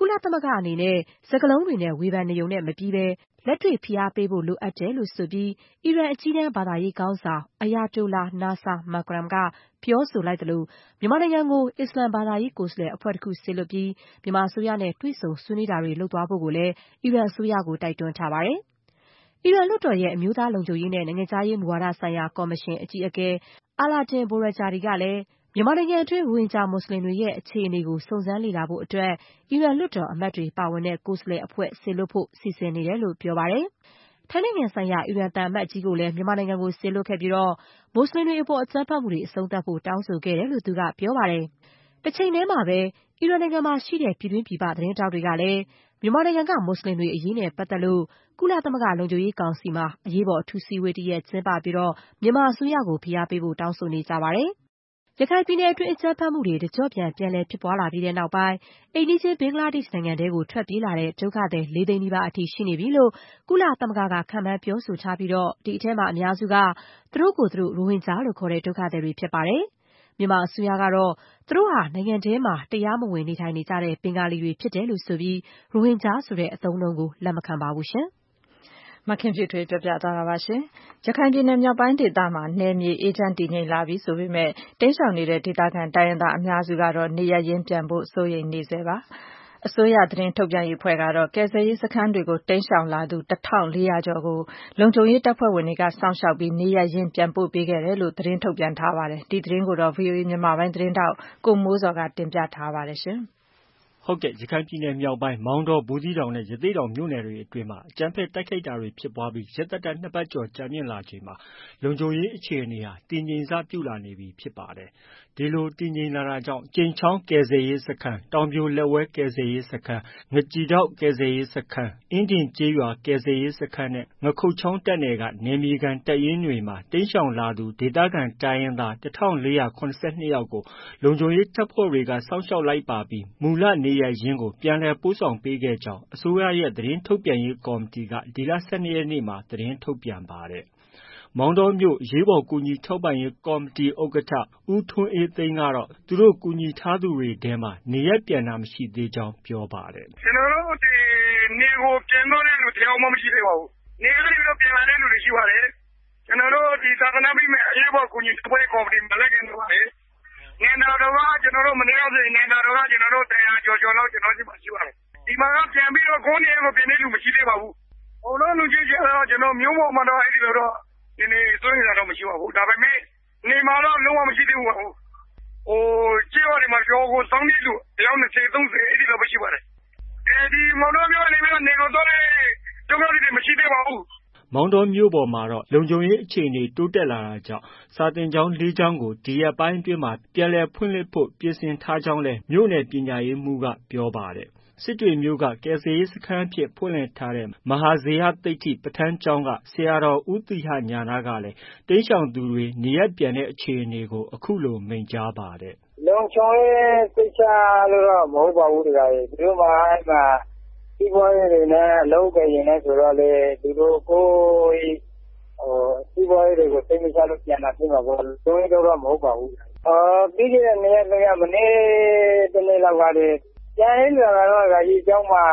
ကုလသမဂ္ဂအနေနဲ့စကားလုံးတွေနဲ့ဝေဖန်နေုံနဲ့မပြီးဘဲလက်တွေ့ဖိအားပေးဖို့လိုအပ်တယ်လို့ဆိုပြီးအီရန်အကြီးတန်းဘာသာရေးခေါင်းဆောင် Ayatollah Nasir Makram ကပြောဆိုလိုက်သလိုမြန်မာနိုင်ငံကိုအစ္စလာမ်ဘာသာရေးကိုယ်စားလှယ်အဖွဲ့တစ်ခုစေလွှတ်ပြီးမြန်မာအစိုးရနဲ့တွေ့ဆုံဆွေးနွေးတာတွေလုပ်သွားဖို့ကိုလည်းအီရန်အစိုးရကိုတိုက်တွန်းထားပါတယ်။အီရန်လွှတ်တော်ရဲ့အမျိုးသားလုံခြုံရေးနဲ့နိုင်ငံခြားရေးမူဝါဒဆိုင်ရာကော်မရှင်အကြီးအကဲ Alaaddin Borajadi ကလည်းမြန်မာနိုင်ငံအတွင်းရိုဟင်ဂျာမွတ်စလင်တွေရဲ့အခြေအနေကိုစုံစမ်းလေ့လာဖို့အတွက်အီရန်လွှတ်တော်အမတ်တွေပါဝင်တဲ့ကိုယ်စားလှယ်အဖွဲ့စေလွှတ်ဖို့စီစဉ်နေတယ်လို့ပြောပါတယ်။ထိုင်းနိုင်ငံဆိုင်ရာအီရန်သံအမတ်ကြီးကိုလည်းမြန်မာနိုင်ငံကိုစေလွှတ်ခဲ့ပြီးမွတ်စလင်တွေအပေါ်အကြမ်းဖက်မှုတွေအဆုံးသတ်ဖို့တောင်းဆိုခဲ့တယ်လို့သူကပြောပါတယ်။တစ်ချိန်တည်းမှာပဲအီရန်နိုင်ငံမှာရှိတဲ့ပြည်တွင်းပြည်ပသတင်းတောက်တွေကလည်းမြန်မာနိုင်ငံကမွတ်စလင်တွေအရေးနဲ့ပတ်သက်လို့ကုလသမဂ္ဂလုံခြုံရေးကောင်စီမှာအရေးပေါ်အထူးစည်းဝေးတစ်ရပ်ကျင်းပပြီးမြန်မာအစိုးရကိုဖိအားပေးဖို့တောင်းဆိုနေကြပါတယ်။ရခိုင်ပြည်နယ်အတွင်းအကြမ်းဖက်မှုတွေတကျော့ပြန်လည်ဖြစ်ပွားလာပြီးတဲ့နောက်ပိုင်းအိမ်နီးချင်းဘင်္ဂလားဒေ့ရှ်နိုင်ငံထဲကိုထွက်ပြေးလာတဲ့ဒုက္ခသည် 4 သိန်းနီးပါးအထိရှိနေပြီလို့ကုလသမဂ္ဂကခန့်မှန်းပြောဆိုထားပြီးဒီအထဲမှာအများစုကသူတို့ကိုယ်သူတို့ရိုဟင်ဂျာလို့ခေါ်တဲ့ဒုက္ခသည်တွေဖြစ်ပါတယ်။မြန်မာအစိုးရကတော့သူတို့ဟာနိုင်ငံထဲမှာတရားမဝင်နေထိုင်နေကြတဲ့ဘင်္ဂါလီတွေဖြစ်တယ်လို့ဆိုပြီးရိုဟင်ဂျာဆိုတဲ့အသုံးအနှုန်းကိုလက်မခံပါဘူးရှင်။မခင်ဖြူထွေးပြောပြသွားတာပါရှင်။ရခိုင်ပြည်နယ်မြောက်ပိုင်းဒေသမှာနယ်မြေအေဂျင့်တည်ငြိမ်လာပြီဆိုပေမဲ့တိမ်းရှောင်နေတဲ့ဒေသခံတိုင်းရင်းသားအများစုကတော့နေရပ်ရင်းပြန်ဖို့စိုးရိမ်နေဆဲပါ။အစိုးရသတင်းထုတ်ပြန်ရေးအဖွဲ့ကတော့ကယ်ဆယ်ရေးစခန်းတွေကိုတိမ်းရှောင်လာသူ 1400 ကျော်ကိုလုံခြုံရေးတပ်ဖွဲ့ဝင်တွေကစောင့်ရှောက်ပြီးနေရပ်ရင်းပြန်ပို့ပေးခဲ့တယ်လို့သတင်းထုတ်ပြန်ထားပါတယ်။ဒီသတင်းကိုတော့ VOA မြန်မာပိုင်းသတင်းထောက်ကိုမိုးစောကတင်ပြထားပါတယ်ရှင်။ဟုတ်ကဲ့ရခိုင်ပြည်နယ်မြောက်ပိုင်းမောင်တော်ဘူးကြီးတောင်နဲ့ရသေ့တောင်မြို့နယ်တွေအတွင်းမှာအကြမ်းဖက်တိုက်ခိုက်တာတွေဖြစ်ပွားပြီးရက်သက်တမ်း2 ပတ်ကျော်ကြာမြင့်လာချိန်မှာလုံခြုံရေးအခြေအနေဟာတည်ငြိမ်စပြုလာနေပြီဖြစ်ပါတယ်။ဒီလိုတည်ငြိမ်လာတာကြောင့်ကြိမ်ချောင်းကယ်ဆယ်ရေးစခန်းတောင်ပြိုလက်ဝဲကယ်ဆယ်ရေးစခန်းငကြည်တောက်ကယ်ဆယ်ရေးစခန်းအင်းဒင်ကျေးရွာကယ်ဆယ်ရေးစခန်းနဲ့ငခုတ်ချောင်းတပ်နယ်ကနယ်မြေခံတပ်ရင်းတွေမှာတိမ်းရှောင်လာသူဒေသခံတိုင်းရင်းသား1482ယောက်ကိုလုံခြုံရေးတပ်ဖွဲ့တွေကစောင့်ရှောက်လိုက်ပါပြီးမူလနေရပ်ရင်းကိုပြန်လည်ပို့ဆောင်ပေးခဲ့ကြောင်းအစိုးရရဲ့သတင်းထုတ်ပြန်ရေးကော်မတီကဒီလ 12 ရက်နေ့မှာသတင်းထုတ်ပြန်ပါတယ်။မောင်တောမြို့အရေးပေါ်ကူညီထောက်ပံ့ရေးကော်မတီဥက္ကဋ္ဌဦးထွန်းအေးသိန်းကတော့သူတို့ကူညီထားသူတွေထဲမှာနေရပ်ပြန်တာမရှိသေးကြောင်းပြောပါတယ်။ကျွန်တော်တို့ဒီနေကိုပြန်တော့တဲ့လူတယောက်မှမရှိသေးပါဘူး။နေကနေပြီးတော့ပြန်လာတဲ့လူတွေရှိပါတယ်။ကျွန်တော်တို့ဒီသာသနာ့မိမဲ့အရေးပေါ်ကူညီထောက်ပံ့ရေးကော်မတီမလက်ခံတော့ပါလေ။နေတာတော့ကကျွန်တော်တို့မနေ့ကဆိုရင်နေတာတော့ကကျွန်တော်တို့တရားကျော်ကျော်လောက်ကျွန်တော်ရှိမှရှိပါတယ်။ဒီမှာကပြန်ပြီးတော့ကိုယ်နေကိုပြန်နေလူမရှိသေးပါဘူး။ဟိုလိုလူကြီးကျတော့ကျွန်တော်မျိုးပေါ်မှာတော့အဲ့ဒီလိုတော့ဒီနေ့စိုးရိမ်တာတော့မရှိပါဘူး။ဒါပေမဲ့နေမှာတော့လုံးဝမရှိသေးဘူးပါဘူး။ကြေးရွာတွေမှာကျော်ကိုစောင်းနေလူအယောက်20 30အဲ့ဒီလိုပဲရှိပါတယ်။ဒီမောင်တော်မျိုးနေပြီးတော့နေကိုတော့ဒုက္ခတွေမရှိသေးပါဘူး။မောင်တော်မြို့ပေါ်မှာတော့လုံခြုံရေးအခြေအနေတိုးတက်လာတာကြောင့်စာသင်ကျောင်း 4 ကျောင်းကိုဒီရက်ပိုင်းအတွင်းမှာပြန်လည်ဖွင့်လှစ်ဖို့ပြင်ဆင်ထားကြောင်းလည်းမြို့နယ်ပညာရေးမှူးကပြောပါတယ်။စစ်တွေမြို့ကကယ်ဆယ်ရေးစခန်းအဖြစ်ဖွင့်လှစ်ထားတဲ့မဟာဇေယသိဋ္ဌိပဋ္ဌာန်းကျောင်းကဆရာတော်ဦးသီဟညာနာကလည်းတိမ်းရှောင်သူတွေနေရပ်ပြန်တဲ့အခြေအနေကိုအခုလိုမိန့်ကြားပါတယ်။လုံခြုံရေးစိတ်ချလို့တော့မဟုတ်ပါဘူးတခါကြီး။ဒီလိုမှအဲ့မှာဒီဘွားတွေနဲ့အလုပ်ကြရင်လည်းဆိုတော့လေဒီလိုကိုဒီဘွားတွေကိုစိတ်မချလို့ပြန်လာပြင်မှာပေါ့။သုံးရတော့မဟုတ်ပါဘူး။ပြီးခဲ့တဲ့နေ့ကမနေ့တနေ့လောက်ကလေပြန်ရင်းလာတော့ကကြီးကျောင်းမှာ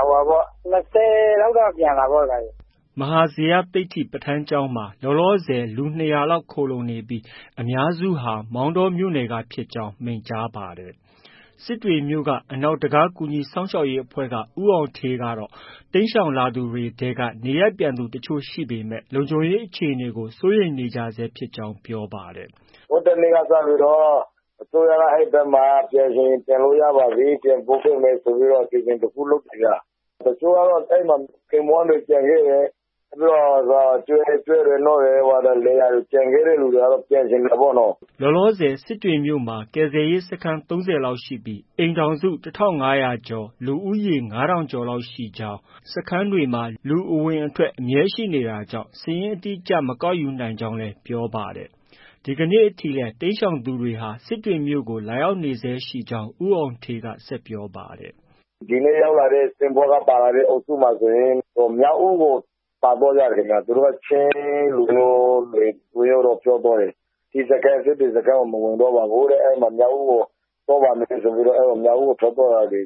20လောက်တော့ပြန်လာပေါ့ကကြီးမဟာဇေယသိဋ္ဌိပဋ္ဌာန်းကျောင်းမှာလောလောဆယ်လူ200လောက်ခိုလုံနေပြီးအများစုဟာမောင်တော်မြို့နယ်ကဖြစ်ကြောင်းမိန့်ကြားပါတယ်။စစ်တွေမြို့ကအနောက်တကားကူညီစောင့်ရှောက်ရေးအဖွဲ့ကဦးအောင်ထေးကတော့တိမ်းရှောင်လာသူတွေထဲကနေရပ်ပြန်သူတချို့ရှိပေမဲ့လုံခြုံရေးအခြေအနေကိုစိုးရိမ်နေကြဆဲဖြစ်ကြောင်းပြောပါတယ်။ဟိုတနေ့ကစပြီးတော့အစိုးရကအဲ့ဘက်မှာပြန်လို့ရပါပြီပြန်ပို့ပေးမယ်ဆိုပြီးတော့ပြင်တခုလုပ်ကြ။တချို့ကတော့အဲ့မှာကင်မွန်းတွေကျန်ခဲ့တယ်ပြီးတော့ကျွဲရတော့လေရကျန်ခဲ့တဲ့လူတွေကတော့ပြန်ရှင်တယ်ပေါ့နော်လောလောဆယ်စစ်တွေမြို့မှာကယ်ဆယ်ရေးစခန်း30လောက်ရှိပြီးအိမ်ထောင်စု1500ကျော်လူဦးရေ9000ကျော်လောက်ရှိကြောင်းစခန်းတွေမှာလူအဝင်အထွက်အမြဲရှိနေတာကြောင့်စာရင်းအတိအကျမကောက်ယူနိုင်ကြောင်းလည်းပြောပါတယ်ဒီကနေ့အထိလည်းတိမ်းရှောင်သူတွေဟာစစ်တွေမြို့ကိုလာရောက်နေဆဲရှိကြောင်းဦးအောင်ထေးကဆက်ပြောပါတယ်ဒီနေ့ရောက်လာတဲ့စင်ဘောကပါလာတဲ့အုပ်စုမှာဆိုရင်မြောက်ဦးကိုပါတော့ရတယ်ခင်ဗျာသူတို့ကချင်းလူမျိုးတွေဝင်တော့ပြောတော့တယ်ဒီစကန်စစ်တွေစကန်မဝင်တော့ပါဘူးတဲ့အဲ့မှာမြောက်ဦးကိုတော့ပါမယ်ဆိုပြီးတော့အဲ့မြောက်ဦးကိုထွက်တော့တယ်မျိုး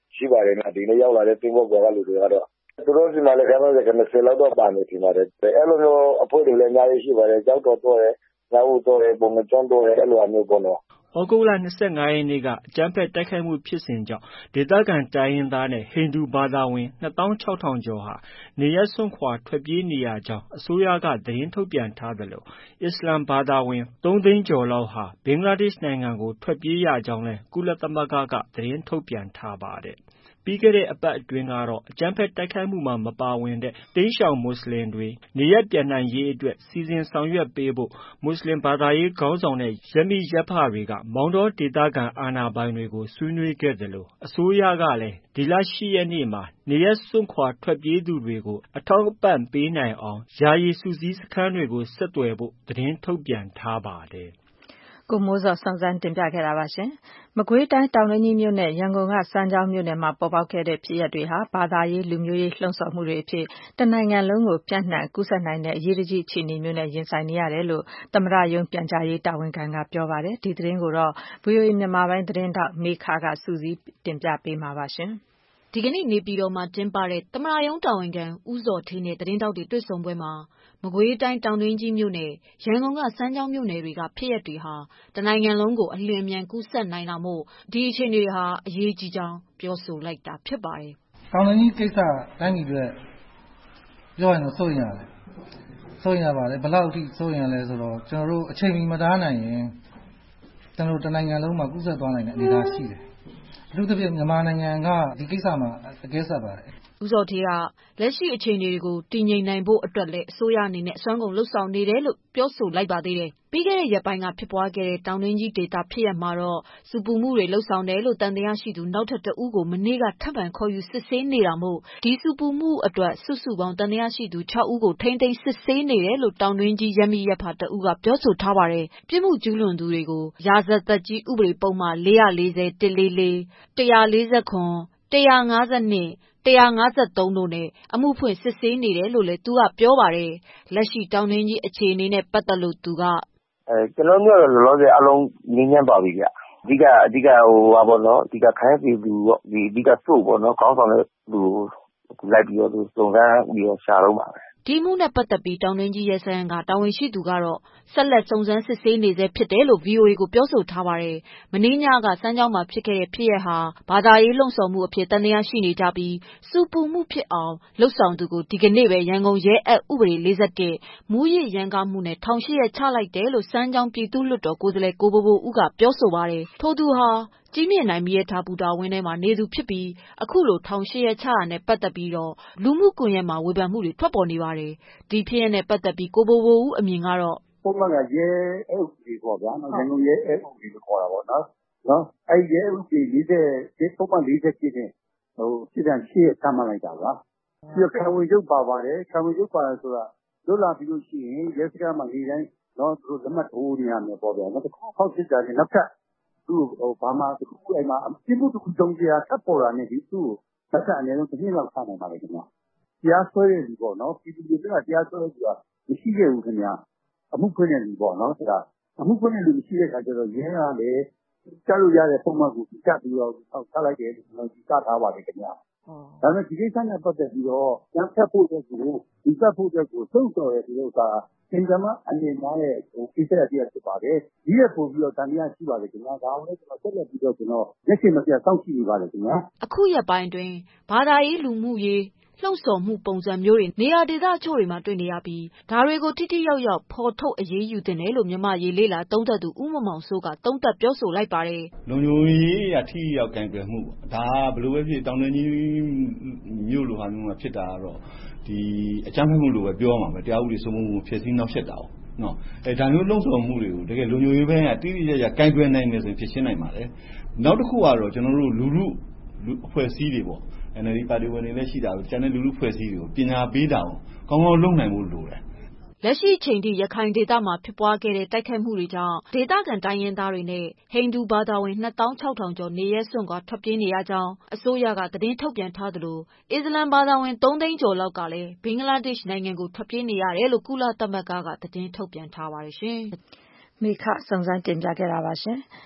ရှိပါတယ်နော်ဒီနေ့ရောက်လာတဲ့သင်္ဘောပေါ်ကလူတွေကတော့သူတို့စီမံလည်းကတော့20လောက်တော့ပါနေပြီပါတယ်အဲ့လိုမျိုးအဖွဲ့တွေလည်းအများကြီးရှိပါတယ်ကြောက်တော်တော့ရနောက်တော့ရပုံမှန်တော့ရအဲ့လိုမျိုးပေါ့နော်ဩဂုတ်လ 25 ရက်နေ့ကအကြမ်းဖက်တိုက်ခိုက်မှုဖြစ်စဉ်ကြောင့်ဒေသခံတိုင်းရင်းသားနဲ့ဟိန္ဒူဘာသာဝင် 26,000 ကျော်ဟာနေရပ်စွန့်ခွာထွက်ပြေးနေရကြောင်းအစိုးရကသတင်းထုတ်ပြန်ထားသလိုအစ္စလာမ်ဘာသာဝင် 3 သိန်းကျော်လောက်ဟာဘင်္ဂလားဒေ့ရှ်နိုင်ငံကိုထွက်ပြေးရကြောင်းလည်းကုလသမဂ္ဂကသတင်းထုတ်ပြန်ထားပါတယ်ပြီးခဲ့တဲ့အပတ်အတွင်းကတော့အကြမ်းဖက်တိုက်ခိုက်မှုမှာမပါဝင်တဲ့တိမ်းရှောင်မွတ်စလင်တွေနေရပ်ပြန်နိုင်ရေးအတွက်စီစဉ်ဆောင်ရွက်ပေးဖို့မွတ်စလင်ဘာသာရေးခေါင်းဆောင်တဲ့ရပ်မိရပ်ဖတွေကမောင်တောဒေသခံအာဏာပိုင်တွေကိုဆွေးနွေးခဲ့သလိုအစိုးရကလည်းဒီလ 8 ရက်နေ့မှာနေရပ်စွန့်ခွာထွက်ပြေးသူတွေကိုအထောက်အပံ့ပေးနိုင်အောင်ယာယီစုစည်းစခန်းတွေကိုဆက်သွယ်ဖို့သတင်းထုတ်ပြန်ထားပါတယ်ကိုမိုးဇော်စုံစမ်းတင်ပြခဲ့တာပါရှင်။မကွေးတိုင်းတောင်တွင်းကြီးမြို့နဲ့ရန်ကုန်ကစမ်းချောင်းမြို့နယ်မှာပေါ်ပေါက်ခဲ့တဲ့ဖြစ်ရပ်တွေဟာဘာသာရေးလူမျိုးရေးလှုံ့ဆော်မှုတွေအဖြစ်တနိုင်ငံလုံးကိုပြန့်နှံ့ကူးစက်နိုင်တဲ့အရေးတကြီးအခြေအနေမျိုးနဲ့ရင်ဆိုင်နေရတယ်လို့သမ္မတရုံးပြန်ကြားရေးတာဝန်ခံကပြောပါတယ်။ဒီသတင်းကိုတော့ VOA မြန်မာပိုင်းသတင်းထောက်မေခကစုစည်းတင်ပြပေးမှာပါရှင်။ဒီကနေ့နေပြည်တော်မှာကျင်းပတဲ့သမ္မတရုံးတာဝန်ခံဦးဇော်ဌေးနဲ့သတင်းထောက်တွေတွေ့ဆုံပွဲမှာမကွေးတိုင်းတောင်တွင်းကြီးမြို့နဲ့ရန်ကုန်ကစမ်းချောင်းမြို့နယ်တွေကဖြစ်ရပ်တွေဟာတနိုင်ငံလုံးကိုအလျင်အမြန်ကူးစက်နိုင်တာမို့ဒီအခြေအနေတွေဟာအရေးကြီးကြောင်းပြောဆိုလိုက်တာဖြစ်ပါတယ်။တောင်တွင်းကြီးကိစ္စတိုင်းပြည်အတွက်ပြောရင်တော့စိုးရိမ်ရတယ်။စိုးရိမ်ရပါတယ်။ဘယ်လောက်အထိစိုးရိမ်ရလဲဆိုတော့ကျွန်တော်တို့အချိန်မီမတားနိုင်ရင်ကျွန်တော်တို့တနိုင်ငံလုံးမှာကူးစက်သွားနိုင်တဲ့အနေအထားရှိတယ်။အထူးသဖြင့်မြန်မာနိုင်ငံကဒီကိစ္စမှာအကဲဆက်ပါတယ်။ဦးဇော်ဌေးကလက်ရှိအခြေအနေတွေကိုတည်ငြိမ်နိုင်ဖို့အတွက်လည်းအစိုးရအနေနဲ့အစွမ်းကုန်လှုပ်ဆောင်နေတယ်လို့ပြောဆိုလိုက်ပါသေးတယ်။ပြီးခဲ့တဲ့ရက်ပိုင်းကဖြစ်ပွားခဲ့တဲ့တောင်တွင်းကြီးဒေသဖြစ်ရပ်မှာတော့စူပူမှုတွေလှုပ်ဆောင်တယ်လို့တန်တရားရှိသူနောက်ထပ်တဦးကိုမနေ့ကထပ်မံခေါ်ယူစစ်ဆေးနေတာမို့ဒီစူပူမှုအတွက်စုစုပေါင်းတန်တရားရှိသူ6ဦးကိုထိန်းသိမ်းစစ်ဆေးနေတယ်လို့တောင်တွင်းကြီးရပ်မိရပ်ဖတဦးကပြောဆိုထားပါတယ်။ပြစ်မှုကျူးလွန်သူတွေကိုရာဇသက်ကြီးဥပဒေပုံမှန်440 144 150 တို့နဲ့အမှုဖွင့်စစ်ဆေးနေတယ်လို့လည်းသူကပြောပါတယ်။လက်ရှိတောင်တွင်းကြီးအခြေအနေနဲ့ပတ်သက်လို့သူကကျွန်တော်တို့လောလောဆယ်အလုံးငင်းညမ်းပါပြီဗျ။အဓိကဟာပေါ့နော်အဓိကခိုင်းစီသူပေါ့ဒီအဓိကစုပေါ့နော်ခေါင်းဆောင်တဲ့လူလိုက်ပြီးတော့သူစုံစမ်းပြီးတော့ရှာတော့ပါပဲဒီမှုနဲ့ပတ်သက်ပြီးတောင်တွင်းကြီးရဲစခန်းကတာဝန်ရှိသူကတော့ဆက်လက်စုံစမ်းစစ်ဆေးနေဆဲဖြစ်တယ်လို့ VOA ကိုပြောဆိုထားပါတယ်။မနေ့ညကစမ်းချောင်းမှာဖြစ်ခဲ့တဲ့ဖြစ်ရပ်ဟာဘာသာရေးလှုံ့ဆော်မှုအဖြစ်တန်တရားရှိနေကြပြီးစူပူမှုဖြစ်အောင်လှုပ်ဆောင်သူကိုဒီကနေ့ပဲရန်ကုန်ရဲအက်ဥပဒေ41မူရစ်ရန်ကားမှုနဲ့ထောင်8ရက်ချလိုက်တယ်လို့စမ်းချောင်းပြည်သူ့လွှတ်တော်ကိုယ်စားလှယ်ကိုဘိုဘိုဦးကပြောဆိုပါတယ်။ထို့သူဟာကြီးမြင့်နိုင်မီရထားဘူတာဝင်းထဲမှာနေသူဖြစ်ပြီးအခုလိုထောင်8ရက်ချတာနဲ့ပတ်သက်ပြီးတော့လူမှုကွန်ရက်မှာဝေဖန်မှုတွေထွက်ပေါ်နေပါတယ်။ဒီဖြစ်ရပ်နဲ့ပတ်သက်ပြီးကိုဘိုဘိုဦးအမြင်ကတော့ပုံမှန်ကရဲအုပ်ကြီးပေါ့ဗျာနော်ရန်ကုန်ရဲအုပ်ကြီးကိုခေါ်တာပေါ့နော်အဲ့ရဲအုပ်ကြီးပုံမှန်40ပြည့်တဲ့ပြည်တံ8ရက်ချမှတ်လိုက်တာပါပြီးတော့ခံဝင်ရုပ်ပါပါတယ်ခံဝင်ရုပ်ပါတယ်ဆိုတာလွတ်လာပြီးလို့ရှိရင်ရဲစခန်းမှာနေတိုင်းနော်သူတို့လက်မှတ်ထိုးနေရမယ်ပေါ့ဗျာနောက်တစ်ခေါက်ဖြစ်တာနဲ့နောက်ထပ်သူ့ဘာမှတခုအဲ့မှာပြမှုတစ်ခုတုံးကြထပ်ပေါ်လာနေပြီသူ့ကိုတစ်ခါအနေနဲ့တစ်နှစ်လောက်ဆနိုင်ပါလေခင်ဗျာတရားစွဲတဲ့လူပေါ့နော်ပြည်သူတွေကတရားစွဲတဲ့လူကမရှိခဲ့ဘူးခင်ဗျာအမှုဖွင့်တဲ့လူပေါ့နော်ဒါအမှုဖွင့်တဲ့လူမရှိတဲ့အခါကျတော့ရဲကလည်းကြားလို့ရတဲ့ပုံမှန်ကိုကတ်ပြီးတော့ချလိုက်တယ်ကျွန်တော်ကထားပါတယ်ခင်ဗျာဒါပေမဲ့ဒီကိစ္စနဲ့ပတ်သက်ပြီးတော့ကျန်းဖက်ဖို့အတွက်ကိုဒီကတ်ဖို့အတွက်ကိုသုံးတော်ရဲ့ဒီဥစ္စာသင်္ကြန်အနေနဲ့ကိစ္စရပြဖြစ်ပါတယ်ဒီရပို့ပြီးတော့တန်တရားရှိပါတယ်ခင်ဗျာဒါအောင်လည်းကျွန်တော်ဆက်လက်ပြီးတော့ကျွန်တော်လက်ရှိမပြတ်စောင့်ကြည့်နေပါတယ်ခင်ဗျာအခုရက်ပိုင်းတွင်ဘာသာရေးလူမှုရေးလှုံ့ဆော်မှုပုံစံမျိုးတွေနေရာဒေသအချို့တွေမှာတွေ့နေရပြီးဒါတွေကိုထိထိရောက်ရောက်ဖော်ထုတ်အရေးယူသင့်တယ်လို့မြန်မာရေးလေ့လာသုံးသပ်သူဦးမောင်စိုးကသုံးသပ်ပြောဆိုလိုက်ပါတယ်။လုံခြုံရေးအထိရောက်ကံကြွယ်မှုဒါဘယ်လိုပဲဖြစ်တောင်တွင်းကြီးမြို့လိုဟာမျိုးမှာဖြစ်တာကတော့ဒီအကြမ်းဖက်မှုလိုပဲပြောရမှာပဲတရားဥပဒေစိုးမိုးမှုဖြစ်စည်းနောက်ဆက်တာ။နော်ဒါမျိုးလုံခြုံမှုတွေကိုတကယ်လုံခြုံရေးဘက်ကတိတိကျကျကံကြွယ်နိုင်နေဆိုရင်ဖြစ်ရှင်းနိုင်ပါလေ။နောက်တစ်ခုကတော့ကျွန်တော်တို့လူအဖွဲ့အစည်းတွေပေါ့NLD ပါတီဝင်တွေလည်းရှိတာပဲကျန်တဲ့လူဖွဲ့စည်းတွေကိုပညာပေးတာကိုကောင်းကောင်းလုပ်နိုင်ဖို့လိုတယ်လက်ရှိချိန်ထိရခိုင်ဒေသမှာဖြစ်ပွားခဲ့တဲ့တိုက်ခိုက်မှုတွေကြောင့်ဒေသခံတိုင်းရင်းသားတွေနဲ့ဟိန္ဒူဘာသာဝင် 26,000 ကျော်နေရဲစွန့်ခွာထွက်ပြေးနေရကြောင်းအစိုးရကသတင်းထုတ်ပြန်ထားသလိုအစ္စလာမ်ဘာသာဝင် 3 သိန်းကျော်လောက်ကလည်းဘင်္ဂလားဒေ့ရှ်နိုင်ငံကိုထွက်ပြေးနေရတယ်လို့ကုလသမဂ္ဂကသတင်းထုတ်ပြန်ထားပါတယ်ရှင်။မိခစုံစမ်းတင်ပြခဲ့တာပါရှင်။ ပ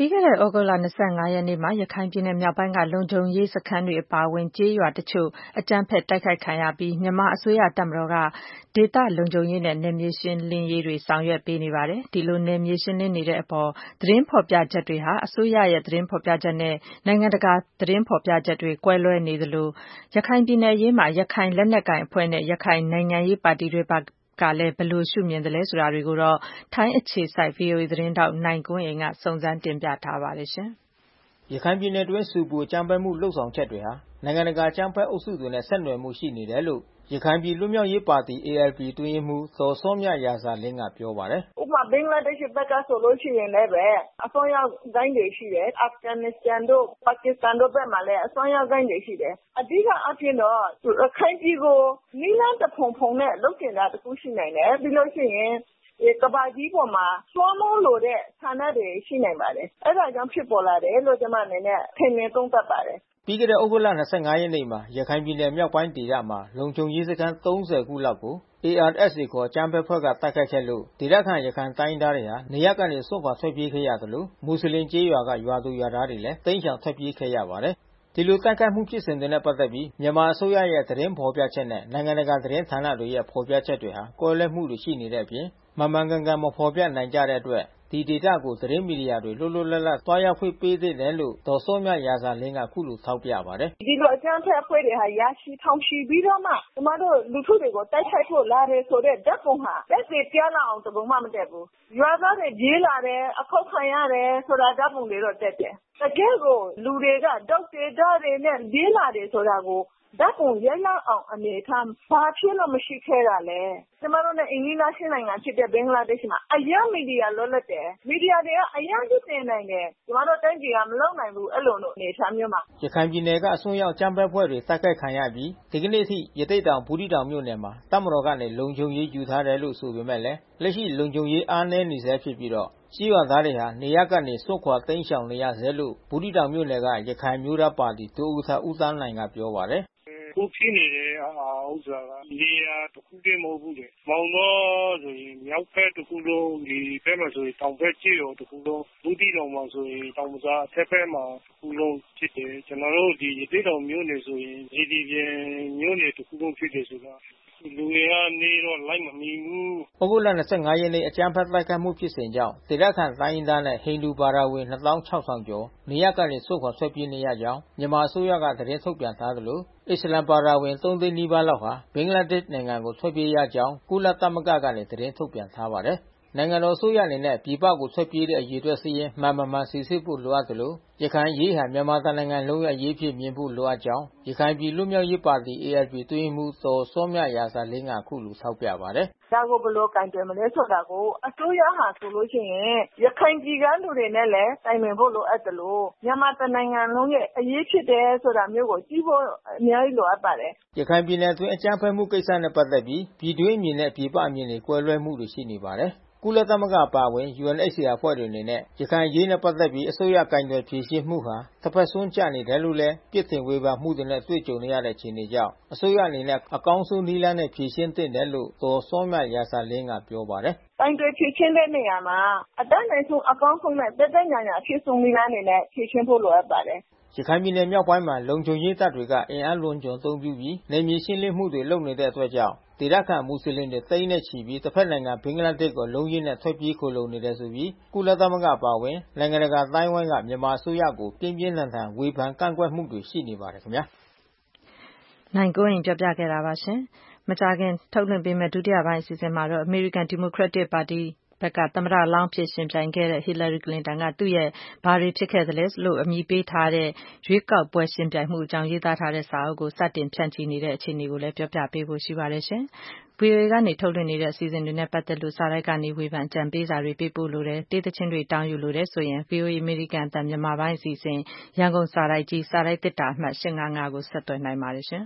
ပြီးခဲ့တဲ့ သြဂုတ်လ 25 ရက်နေ့မှာ ရခိုင်ပြည်နယ်မြောက်ပိုင်းက လုံခြုံရေးစခန်းတွေအပါအဝင် ကျေးရွာတချို့ အကြမ်းဖက်တိုက်ခိုက်ခံရပြီး မြန်မာအစိုးရတပ်မတော်က ဒေသလုံခြုံရေးနဲ့ နယ်မြေရှင်းလင်းရေးတွေ ဆောင်ရွက်ပေးနေပါတယ်။ ဒီလိုနယ်မြေရှင်းလင်းနေတဲ့အပေါ် သတင်းဖော်ပြချက်တွေဟာ အစိုးရရဲ့သတင်းဖော်ပြချက်နဲ့ နိုင်ငံတကာသတင်းဖော်ပြချက်တွေ ကွဲလွဲနေသလို ရခိုင်ပြည်နယ်အရေးမှာ ရခိုင်လက်နက်ကိုင်အဖွဲ့နဲ့ ရခိုင်နိုင်ငံရေးပါတီတွေဘက်ကလည်း ဘယ်လိုရှုမြင်သလဲဆိုတာတွေကို ထိုင်းအခြေစိုက် VOA သတင်းထောက် နိုင်ကွန်းအိန်က စုံစမ်းတင်ပြထားပါတယ်။ရခိုင်ပြည်နယ်အတွင်း ဆူပူအကြမ်းဖက်မှုလုပ်ဆောင်ချက်တွေဟာ နိုင်ငံတကာအကြမ်းဖက်အုပ်စုတွေနဲ့ ဆက်နွယ်မှုရှိနေတယ်လို့ ရခိုင်ပြည်လွတ်မြောက်ရေးပါတီ ALP အတွင်းရေးမှူး ဒေါ်စောမြရာဇာလင်းကပြောပါတယ်။ "ဥပမာ ဘင်္ဂလားဒေ့ရှ်ဘက်ကဆိုလို့ရှိရင်လည်း အစွန်းရောက်ဂိုဏ်းတွေရှိတယ်။ အာဖဂန်နစ္စတန်တို့ ပါကစ္စတန်တို့ဘက်မှာလည်း အစွန်းရောက်ဂိုဏ်းတွေရှိတယ်။ အဓိကအားဖြင့်တော့ ရခိုင်ပြည်ကို နည်းလမ်းတဖုံဖုံနဲ့လုပ်ချင်တာတခုရှိနိုင်တယ်။ ပြီးလို့ရှိရင် ကမ္ဘာကြီးပေါ်မှာလွှမ်းမိုးလိုတဲ့ဆန္ဒတွေရှိနိုင်ပါတယ်။ အဲဒါကြောင့်ဖြစ်ပေါ်လာတယ်လို့ ကျမအနေနဲ့ထင်မြင်သုံးသပ်ပါတယ်။ " ပြီးခဲ့တဲ့ သြဂုတ်လ ရက်နေ့မှာ ရခိုင်ပြည်နယ်မြောက်ပိုင်းဒေသမှာ လုံခြုံရေးစခန်း ခုလောက်ကို ARSA ခေါ် အကြမ်းဖက်အဖွဲ့က တိုက်ခိုက်ခဲ့လို့ ဒေသခံရခိုင်တိုင်းရင်းသားတွေဟာ နေရပ်ကနေစွန့်ခွာထွက်ပြေးခဲ့ရသလို မွတ်ဆလင်ကျေးရွာက ရွာသူရွာသားတွေလည်း တိမ်းရှောင်ထွက်ပြေးခဲ့ရပါတယ်။ ဒီလိုတိုက်ခိုက်မှုဖြစ်စဉ်တွေနဲ့ပတ်သက်ပြီး မြန်မာအစိုးရရဲ့သတင်းဖော်ပြချက်နဲ့ နိုင်ငံတကာသတင်းဌာနတွေရဲ့ဖော်ပြချက်တွေဟာ ကွဲလွဲမှုတွေရှိနေတဲ့အပြင် မှန်မှန်ကန်ကန်မဖော်ပြနိုင်ကြတဲ့အတွက် ဒီဒေသကို သတင်းမီဒီယာတွေ လွတ်လွတ်လပ်လပ်သွားရောက်ခွင့်ပေးသင့်တယ်လို့ ဒေါ်စောမြရာဇာလင်းကအခုလိုထောက်ပြပါတယ်။ "ဒီလိုအကြမ်းဖက်အဖွဲ့တွေဟာ ရာချီထောင်ချီပြီးတော့မှ ကျမတို့လူထုတွေကိုတိုက်ခိုက်ဖို့လာတယ်ဆိုတဲ့ဓါတ်ပုံဟာသက်သေပြလောက်အောင်တပုံမှမတက်ဘူး။ ရွာသားတွေပြေးလာတယ် အခေါက်ခံရတယ်ဆိုတာဓါတ်ပုံတွေတော့တက်တယ်။ တကယ့်ကိုလူတွေက တုတ်တွေဓါးတွေနဲ့ပြေးလာတယ်ဆိုတာကို ဓါတ်ပုံရိုက်လောက်အောင်အနေအထားဘာဖြစ်လို့မရှိခဲ့တာလဲ။ ကျမတို့နဲ့အိမ်နီးချင်းနိုင်ငံဖြစ်တဲ့ဘင်္ဂလားဒေ့ရှ်မှာ အရင်မီဒီယာလွတ်လပ်တယ်။ မီဒီယာတွေကအရင်ထုတ်တင်နိုင်တယ်။ ကျမတို့တိုင်းပြည်ကမလုပ်နိုင်ဘူးအဲဒီလိုအနေအထားမျိုးမှာ။" ရခိုင်ပြည်နယ်ကအစွန်းရောက်အကြမ်းဖက်အဖွဲ့တွေတိုက်ခိုက်ခံရအပြီး ဒီကနေ့အထိ ရသေ့တောင် ဘူးသီးတောင်မြို့နယ်မှာ တပ်မတော်ကနေ လုံခြုံရေးယူထားတယ်လို့ဆိုပေမဲ့ လက်ရှိလုံခြုံရေးအားနည်းနေဆဲဖြစ်ပြီး ကျေးရွာသားတွေဟာ နေရပ်ကနေစွန့်ခွာတိမ်းရှောင်နေရဆဲလို့ ဘူးသီးတောင်မြို့နယ်က ရခိုင်အမျိုးသားပါတီ ဒုဥက္ကဋ္ဌ ဦးသန်းနိုင်ကပြောပါတယ်။ "အခုဖြစ်နေတဲ့ဥစ္စာက နေရာတခုတည်းမဟုတ်ဘူးလေ။ မောင်တောဆိုရင်မြောက်ဘက်တခုလုံး ဒီဘက်မှာဆိုရင်တောင်ဘက်ကျေးရွာတခုလုံး ဘူးသီးတောင်မှာဆိုရင်တောင်ဘဇာအထက်ဘက်မှာတခုလုံးဖြစ်တယ်။ ကျွန်တော်တို့ဒီရသေ့တောင်မြို့နယ်ဆိုရင် စေတီပြင်မြို့နယ်တခုလုံးဖြစ်တယ်ဆိုတော့ လူအင်အားနည်းတော့လိုက်မမီဘူး။" သြဂုတ်လ ရက်နေ့ အကြမ်းဖက်တိုက်ခိုက်မှုဖြစ်စဉ်ကြောင့် ဒေသခံတိုင်းရင်းသားနဲ့ ဟိန္ဒူဘာသာဝင် ကျော် နေရပ်ကနေစွန့်ခွာထွက်ပြေးနေရကြောင်း မြန်မာအစိုးရကသတင်းထုတ်ပြန်ထားသလို အစ္စလာမ်ဘာသာဝင် သိန်းနီးပါးလောက်ဟာ ဘင်္ဂလားဒေ့ရှ်နိုင်ငံကို ထွက်ပြေးရကြောင်း ကုလသမဂ္ဂကနေသတင်းထုတ်ပြန်ထားပါတယ်။ နိုင်ငံတော်အစိုးရအနေနဲ့ ပြည်ပကိုထွက်ပြေးတဲ့အရေအတွက်စာရင်းမှန်မမှန်စိစစ်ဖို့လိုအပ်သလို ရခိုင်အရေးဟာ မြန်မာတနိုင်ငံလုံးရဲ့အရေးအဖြစ်မြင်ဖို့လိုအပ်ကြောင်း ရခိုင်ပြည်လွတ်မြောက်ရေးပါတီ ALP အတွင်းရေးမှူး ဒေါ်စောမြရာဇာလင်းကအခုလိုထောက်ပြပါတယ်။ "ဒါကိုဘယ်လိုကိုင်တွယ်မလဲဆိုတာကို အစိုးရဟာဆိုလို့ရှိရင် ရခိုင်ပြည်ကလူတွေနဲ့လည်းတိုင်ပင်ဖို့လိုအပ်သလို မြန်မာတနိုင်ငံလုံးရဲ့အရေးဖြစ်တယ်ဆိုတာမျိုးကိုကြည့်ဖို့အများကြီးလိုအပ်ပါတယ်။" ရခိုင်ပြည်နယ်အတွင်းအကြမ်းဖက်မှုကိစ္စနဲ့ပတ်သက်ပြီး ပြည်တွင်းအမြင်နဲ့ပြည်ပအမြင်တွေကွဲလွဲမှုတွေရှိနေပါတယ်။ ကုလသမဂ္ဂအပါအဝင် UNHCR အဖွဲ့တွေအနေနဲ့ ရခိုင်အရေးနဲ့ပတ်သက်ပြီး အစိုးရကိုင်တွယ်ဖြေရှင်းမှုဟာ တဘက်စွန်းကျနေတယ်လို့ ပြစ်တင်ဝေဖန်မှုတွေနဲ့တွေ့ကြုံနေရတဲ့အခြေအနေကြောင့် အစိုးရအနေနဲ့ အကောင်းဆုံးနည်းလမ်းနဲ့ဖြေရှင်းသင့်တယ်လို့ ဒေါ်စောမြရာဇာလင်းကပြောပါတယ်။ "ကိုင်တွယ်ဖြေရှင်းတဲ့နေရာမှာ အတတ်နိုင်ဆုံးအကောင်းဆုံးနဲ့သက်သက်ညှာညှာအဖြစ်ဆုံးနည်းလမ်းတွေနဲ့ဖြေရှင်းဖို့လိုအပ်ပါတယ်။ " ရခိုင်ပြည်နယ်မြောက်ပိုင်းမှာ လုံခြုံရေးတပ်တွေက အင်အားအလွန်အကျွံအသုံးပြုပြီး နယ်မြေရှင်းလင်းမှုတွေလုပ်နေတဲ့အတွက်ကြောင့် ဒေသခံမွတ်ဆလင်တွေသိန်းနဲ့ချီပြီး တဘက်နိုင်ငံဘင်္ဂလားဒေ့ရှ်ကို အလုံးအရင်းနဲ့ ထွက်ပြေးခိုလှုံနေတယ်ဆိုပြီး ကုလသမဂ္ဂအပါအဝင် နိုင်ငံတကာအသိုင်းအဝိုင်းက မြန်မာအစိုးရကို ပြင်းပြင်းထန်ထန်ဝေဖန်ကန့်ကွက်မှုတွေရှိနေပါတယ်ခင်ဗျာ။နိုင်ကွန်းအိန်ပြောပြခဲ့တာပါ။ မကြာခင်ထုတ်လွှင့်ပေးမယ့်ဒုတိယပိုင်းအစီအစဉ်မှာတော့ အမေရိကန်ဒီမိုကရက်တစ်ပါတီဘက်က သမ္မတလောင်းအဖြစ်ယှဉ်ပြိုင်ခဲ့တဲ့ ဟီလာရီကလင်တန်က သူ့ရဲ့ဘာတွေဖြစ်ခဲ့သလဲလို့အမည်ပေးထားတဲ့ ရွေးကောက်ပွဲယှဉ်ပြိုင်မှုအကြောင်းရေးသားထားတဲ့စာအုပ်ကို စတင်ဖြန့်ချိနေတဲ့အခြေအနေကိုလည်းပြောပြပေးဖို့ရှိပါတယ်။ VOA ကနေထုတ်လွှင့်နေတဲ့အစီအစဉ်တွေနဲ့ပတ်သက်လို့ စာတိုက်ကနေဝေဖန်အကြံပေးစာတွေပေးပို့လိုတယ်၊ တေးသီချင်းတွေတောင်းယူလိုတယ်ဆိုရင် VOA အမေရိကန်အသံမြန်မာပိုင်းအစီအစဉ် ရန်ကုန်စာတိုက်ကြီး စာတိုက်သေတ္တာအမှတ် 855ကိုဆက်သွယ်နိုင်ပါတယ်။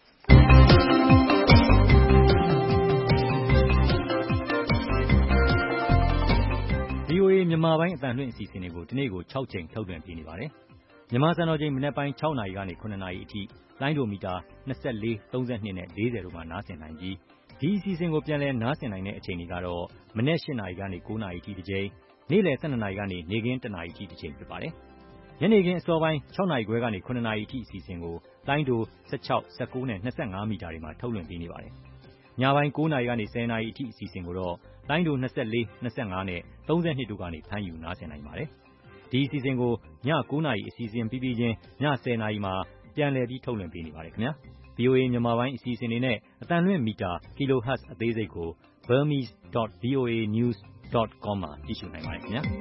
VOA မြန်မာပိုင်းအသံလွှင့်အစီအစဉ်တွေကို တနေ့ကို 6 ကြိမ်ထုတ်လွှင့်ပေးနေပါတယ်။ မြန်မာစံတော်ချိန်မနက်ပိုင်း 6 နာရီကနေ 7 နာရီအထိ လိုင်းဒိုမီတာ 24, 32 နဲ့ 40 တို့မှာနားဆင်နိုင်ပြီး ဒီအစီအစဉ်ကိုပြန်လည်နားဆင်နိုင်တဲ့အချိန်တွေကတော့ မနက် 8 နာရီကနေ 9 နာရီအထိတစ်ကြိမ်၊နေ့လယ် 12 နာရီကနေ နေ့ခင်း 1 နာရီအထိတစ်ချိန်ဖြစ်ပါတယ်။ညနေခင်းအစောပိုင်း 6 နာရီခွဲကနေ 9 နာရီအထိအစီအစဉ်ကိုလိုင်းတို 16, 19 နဲ့ 25 မီတာတွေမှာထုတ်လွှင့်ပေးနေပါတယ်။ညပိုင်း 9 နာရီကနေ 10 နာရီအထိအစီအစဉ်ကိုတော့လိုင်းတို 24, 25 နဲ့ 32 တို့ကနေဖမ်းယူနားဆင်နိုင်ပါတယ်။ဒီအစီအစဉ်ကိုည 9 နာရီအစီအစဉ်ပြီးချင်းည 10 နာရီမှာပြန်လည်ပြီးထုတ်လွှင့်ပေးနေပါတယ်ခင်ဗျာ။ VOA မြန်မာပိုင်းအစီအစဉ်တွေနဲ့အသံလွှင့်မီတာ kilohertz အသေးစိတ်ကို burmese.voanews.com မှာကြည့်ရှုနိုင်ပါတယ်ခင်ဗျာ။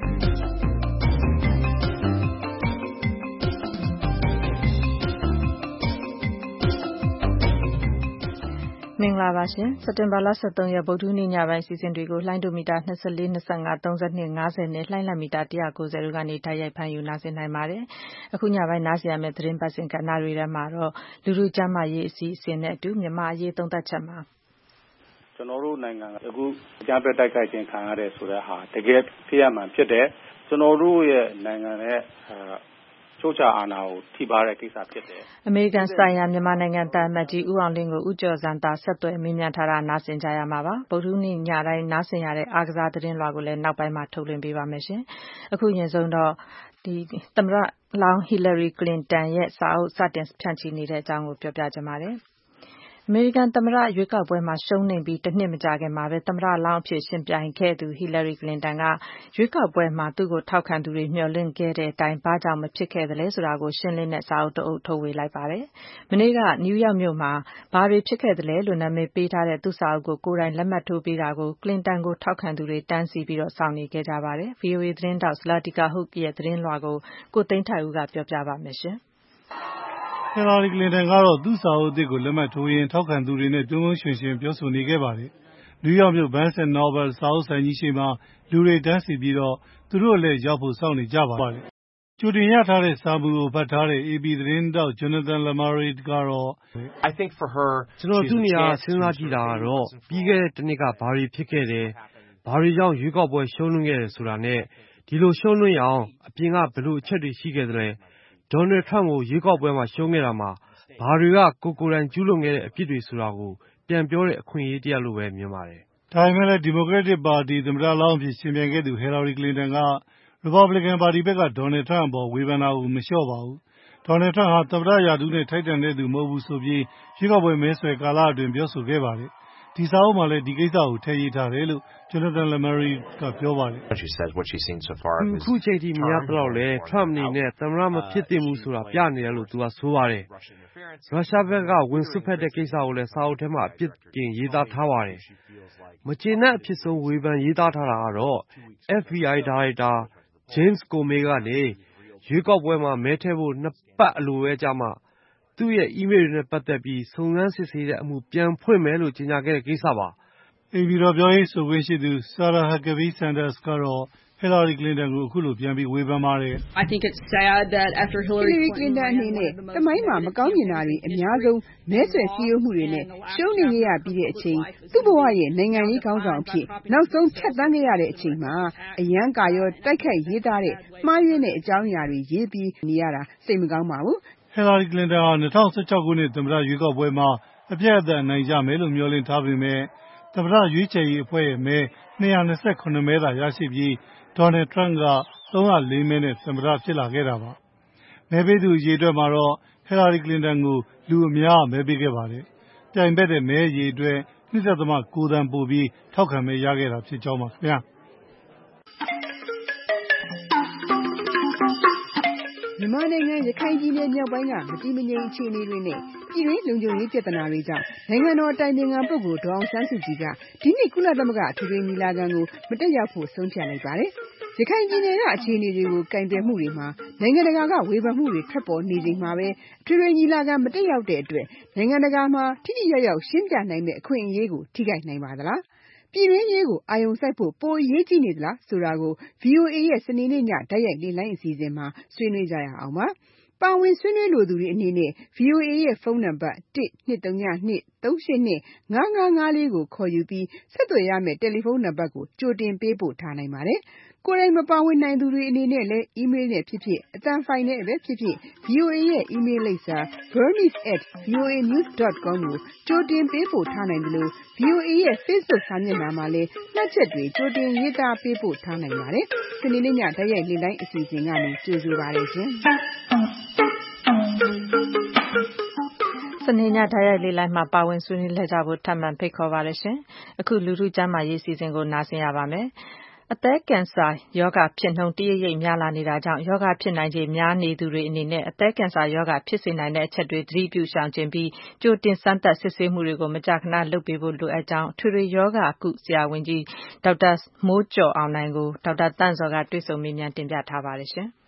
မင်္ဂလာပါရှင်စက်တင်ဘာလ 23 ရက်ဗုဒ္ဓဟူးနေ့ညပိုင်းအစီအစဉ်တွေကိုလှိုင်းဒိုမီတာ 24, 25, 32, 50 နဲ့လှိုင်းလံမီတာ 190 တို့ကနေတိုက်ရိုက်ဖမ်းယူနားဆင်နိုင်ပါတယ်။အခုညပိုင်းနားဆင်ရမယ့်သတင်းပတ်စဉ်ကဏ္ဍတွေထဲမှာတော့လူထုကျန်းမာရေးအစီအစဉ်နဲ့အတူမြန်မာအရေးသုံးသပ်ချက်မှာကျွန်တော်တို့နိုင်ငံကအခုအကြမ်းဖက်တိုက်ခိုက်ခြင်းခံရတဲ့ဆိုတဲ့ဟာတကယ်ဖြစ်ရမှန်ဖြစ်တယ်ကျွန်တော်တို့ရဲ့နိုင်ငံရဲ့ချုပ်ချာအာဏာကိုထိပါတဲ့ကိစ္စဖြစ်တယ်။အမေရိကန်ဆိုင်ရာမြန်မာနိုင်ငံတန်အမတ်ကြီးဦးအောင်လင်းကိုဦးကျော်ဇံသာဆက်သွယ်မေးမြန်းထားတာနားဆင်ကြရမှာပါ။ဗုဒ္ဓဟူးနေ့ညတိုင်းနားဆင်ရတဲ့အားကစားသတင်းလွှာကိုလည်းနောက်ပိုင်းမှာထုတ်လွှင့်ပေးပါမယ်ရှင်။အခုရင်ဆုံးတော့သမ္မတလောင်းဟီလာရီကလင်တန်ရဲ့စာအုပ်စတင်ဖြန့်ချိနေတဲ့အကြောင်းကိုပြောပြချင်ပါတယ်။အမေရိကန်သမ္မတရွေးကောက်ပွဲမှာရှုံးနိမ့်ပြီးတစ်နှစ်မကြာခင်မှာပဲသမ္မတလောင်းအဖြစ်ရှင်ပြိုင်ခဲ့သူဟီလာရီကလင်တန်ကရွေးကောက်ပွဲမှာသူ့ကိုထောက်ခံသူတွေမျှော်လင့်ခဲ့တဲ့အတိုင်းဘာကြောင့်မဖြစ်ခဲ့သလဲဆိုတာကိုရှင်းလင်းတဲ့စာအုပ်တစ်အုပ်ထုတ်ဝေလိုက်ပါတယ်။မနေ့ကနယူးယောက်မြို့မှာဘာတွေဖြစ်ခဲ့သလဲလို့နာမည်ပေးထားတဲ့သူ့စာအုပ်ကိုကိုယ်တိုင်လက်မှတ်ထိုးပေးတာကိုကလင်တန်ကိုထောက်ခံသူတွေတန်းစီပြီးစောင့်နေခဲ့ကြပါတယ်။ VOA သတင်းထောက်ဇလာတီကာဟုတ်ရဲ့သတင်းလွှာကိုကိုသိန်းထိုက်ဦးကပြောပြပါမယ်ရှင်။ဟီလာရီကလင်တန်ကတော့သူ့စာအုပ်အသစ်ကိုလက်မှတ်ထိုးရင်းထောက်ခံသူတွေနဲ့တွန်းတွန်းရွှင်ရွှင်ပြောဆိုနေခဲ့ပါတယ်။နယူးယောက်မြို့ Barnes & Noble စာအုပ်ဆိုင်ကြီးရှေ့မှာလူတွေတန်းစီပြီးတော့သူတို့လည်းရောက်ဖို့စောင့်နေကြပါတယ်။ကြိုတင်ရထားတဲ့စာမူကိုဖတ်ထားတဲ့ AP သတင်းတောက် Jonathan Lamare ကတော့ကျွန်တော်သူ့နေရာစဉ်းစားကြည့်တာကတော့ပြီးခဲ့တဲ့တစ်နှစ်ကဘာတွေဖြစ်ခဲ့တယ်ဘာတွေကြောင့်ရွေးကောက်ပွဲရှုံးလွှင့်ခဲ့တယ်ဆိုတာနဲ့ဒီလိုရှုံးလွှင့်ရအောင်အပြင်ကဘယ်လိုအချက်တွေရှိခဲ့သလဲဒေါ်နယ်ထရန့်ကိုရွေးကောက်ပွဲမှာရှုံးခဲ့တာမှာဘာတွေကကိုယ်တိုင်ကျူးလွန်ခဲ့တဲ့အဖြစ်တွေဆိုတာကိုပြန်ပြောတဲ့အခွင့်အရေးတရားလိုပဲမြင်ပါတယ်။ဒါပေမဲ့လည်းဒီမိုကရက်တစ်ပါတီသမ္မတလောင်းအဖြစ်ရှင်ပြိုင်ခဲ့သူဟီလာရီကလင်တန်ကရီပတ်ဘလီကန်ပါတီဘက်ကဒေါ်နယ်ထရန့်အပေါ်ဝေဖန်တာကိုမလျှော့ပါဘူး။ဒေါ်နယ်ထရန့်ဟာသမ္မတရာထူးနဲ့ထိုက်တန်တဲ့သူမဟုတ်ဘူးဆိုပြီးရွေးကောက်ပွဲမဲဆွယ်ကာလအတွင်းပြောဆိုခဲ့ပါတယ်။ဒီစာအုပ်မှာလည်းဒီကိစ္စကိုထည့်ရေးထားတယ်လို့ Jonathan Lamare ကပြောပါတယ်။အခုချိန်ထိမြင်ရသလောက်လဲထရန့်အနေနဲ့သမ္မတမဖြစ်သင့်ဘူးဆိုတာပြနေတယ်လို့သူကဆိုပါတယ်။ရုရှားဘက်ကဝင်စွက်ဖက်တဲ့ကိစ္စကိုလည်းစာအုပ်ထဲမှာအပြစ်တင်ရေးသားထားပါတယ်။မကျေနပ်အဖြစ်ဆုံးဝေဖန်ရေးသားထားတာကတော့ FBI ဒါရိုက်တာ James Comey ကနေရွေးကောက်ပွဲမှာမဲထည့်ဖို့2ပတ်အလိုပဲကြာမှသူ့ရဲ့အီးမေးလ်တွေနဲ့ပတ်သက်ပြီးစုံစမ်းစစ်ဆေးတဲ့အမှုပြန်ဖွင့်မယ်လို့ကြေညာခဲ့တဲ့ကိစ္စပါ။အိမ်ဖြူတော်ပြောရေးဆိုခွင့်ရှိသူ Sarah Huckabee Sanders ကတော့ဟီလာရီကလင်တန်ကိုအခုလိုပြန်ပြီးဝေဖန်ပါတယ်။ I think it's sad that after Hillary Clinton အနေနဲ့တမိုင်းမှာမကောင်းမြင်တာတွေအများဆုံးမဲဆွယ်စည်းရုံးမှုတွေနဲ့ရှုံးနေရပြီးတဲ့အချိန်သူ့ဘဝရဲ့နိုင်ငံရေးခေါင်းဆောင်အဖြစ်နောက်ဆုံးဖြတ်သန်းခဲ့ရတဲ့အချိန်မှာအရန်ကာရောတိုက်ခိုက်ရေးသားတဲ့မှားယွင်းတဲ့အကြောင်းအရာတွေရေးပြီးနေရတာစိတ်မကောင်းပါဘူး။ဟီလာရီကလင်တန်ဟာ2016ခုနှစ်သမ္မတရွေးကောက်ပွဲမှာအပြတ်အသတ်အနိုင်ရမယ်လို့မျှော်လင့်ထားပေမဲ့သမ္မတရွေးချယ်ရေးအဖွဲ့ရဲ့မဲ229မဲသာရရှိပြီးဒေါ်နယ်ထရန့်က304မဲနဲ့သမ္မတဖြစ်လာခဲ့တာပါ။မဲပေးသူအရေအတွက်မှာတော့ဟီလာရီကလင်တန်ကိုလူအများမဲပေးခဲ့ပါတယ်။ပြိုင်ဘက်တဲ့မဲအရေအတွက် 2.9 သန်းပိုပြီးထောက်ခံမဲရခဲ့တာဖြစ်ကြောင်းပါခင်ဗျာ။မြန်မာနိုင်ငံရခိုင်ပြည်နယ်မြောက်ပိုင်းကမတည်မငြိမ်အခြေအနေတွေနဲ့ပြည်တွင်းလုံခြုံရေးပြဿနာတွေကြောင့်နိုင်ငံတော်အတိုင်ပင်ခံပုဂ္ဂိုလ်ဒေါ်အောင်ဆန်းစုကြည်ကဒီနှစ်ကုလသမဂ္ဂအထွေထွေညီလာခံကိုမတက်ရောက်ဖို့ဆုံးဖြတ်လိုက်ပါတယ်။ရခိုင်ပြည်နယ်ကအခြေအနေတွေကိုကင်တွယ်မှုတွေမှာနိုင်ငံတကာကဝေဖန်မှုတွေထွက်ပေါ်နေချိန်မှာပဲအထွေထွေညီလာခံမတက်ရောက်တဲ့အတွက်နိုင်ငံတကာမှာထိထိရောက်ရောက်ရှင်းပြနိုင်မယ့်အခွင့်အရေးကိုထိခိုက်နိုင်ပါသလား။ပြည်တွင်းရေးကိုအာရုံစိုက်ဖို့ပိုအရေးကြီးနေသလားဆိုတာကို VOA ရဲ့စနေနေ့ညတိုက်ရိုက်လေ့လာအစီအစဉ်မှာဆွေးနွေးကြရအောင်ပါ။ပါဝင်ဆွေးနွေးလိုသူတွေအနေနဲ့ VOA ရဲ့ဖုန်းနံပါတ်1-202-382-5554ကိုခေါ်ယူပြီးဆက်သွယ်ရမယ့်တယ်လီဖုန်းနံပါတ်ကိုကြိုတင်ပေးပို့ထားနိုင်ပါတယ်။ကိုယ်တိုင်မပါဝင်နိုင်သူတွေအနေနဲ့လည်း email နဲ့ဖြစ်ဖြစ်အသံဖိုင်နဲ့ပဲဖြစ်ဖြစ် VOA ရဲ့ email လိပ်စာ burmese@voanews.com ကိုကြိုတင်ပေးပို့ထားနိုင်တယ်လို့ VOA ရဲ့ Facebook စာမျက်နှာမှာလည်းမှတ်ချက်တွေကြိုတင်ရေးသားပေးပို့ထားနိုင်ပါတယ်။စနေနေ့ညတိုက်ရိုက်လေ့လိုင်းအစီအစဉ်ကနေကြိုဆိုပါရစေ။စနေညဓာတ်ရိုက်လေ့လိုင်းမှာပါဝင်ဆွေးနွေးလက်ကြဖို့ထပ်မံဖိတ်ခေါ်ပါရရှင်။အခုလူထုကျန်းမာရေးစီစဉ်ကိုနားဆင်ရပါမယ်။အသည်းကင်ဆာရောဂါဖြစ်နှုန်းတရိပ်ရိပ်များလာနေတာကြောင့်ရောဂါဖြစ်နိုင်ခြေများနေသူတွေအနေနဲ့အသည်းကင်ဆာရောဂါဖြစ်စေနိုင်တဲ့အချက်တွေသတိပြုရှောင်ကျဉ်ပြီးကြိုတင်စမ်းသပ်စစ်ဆေးမှုတွေကိုမကြာခဏလုပ်ပေးဖို့လိုအပ်ကြောင်းအထွေထွေရောဂါကုဆရာဝန်ကြီးဒေါက်တာမိုးကျော်အောင်နိုင်ကိုဒေါက်တာသန့်ဇော်ကတွေ့ဆုံမေးမြန်းတင်ပြထားပါတယ်ရှင်။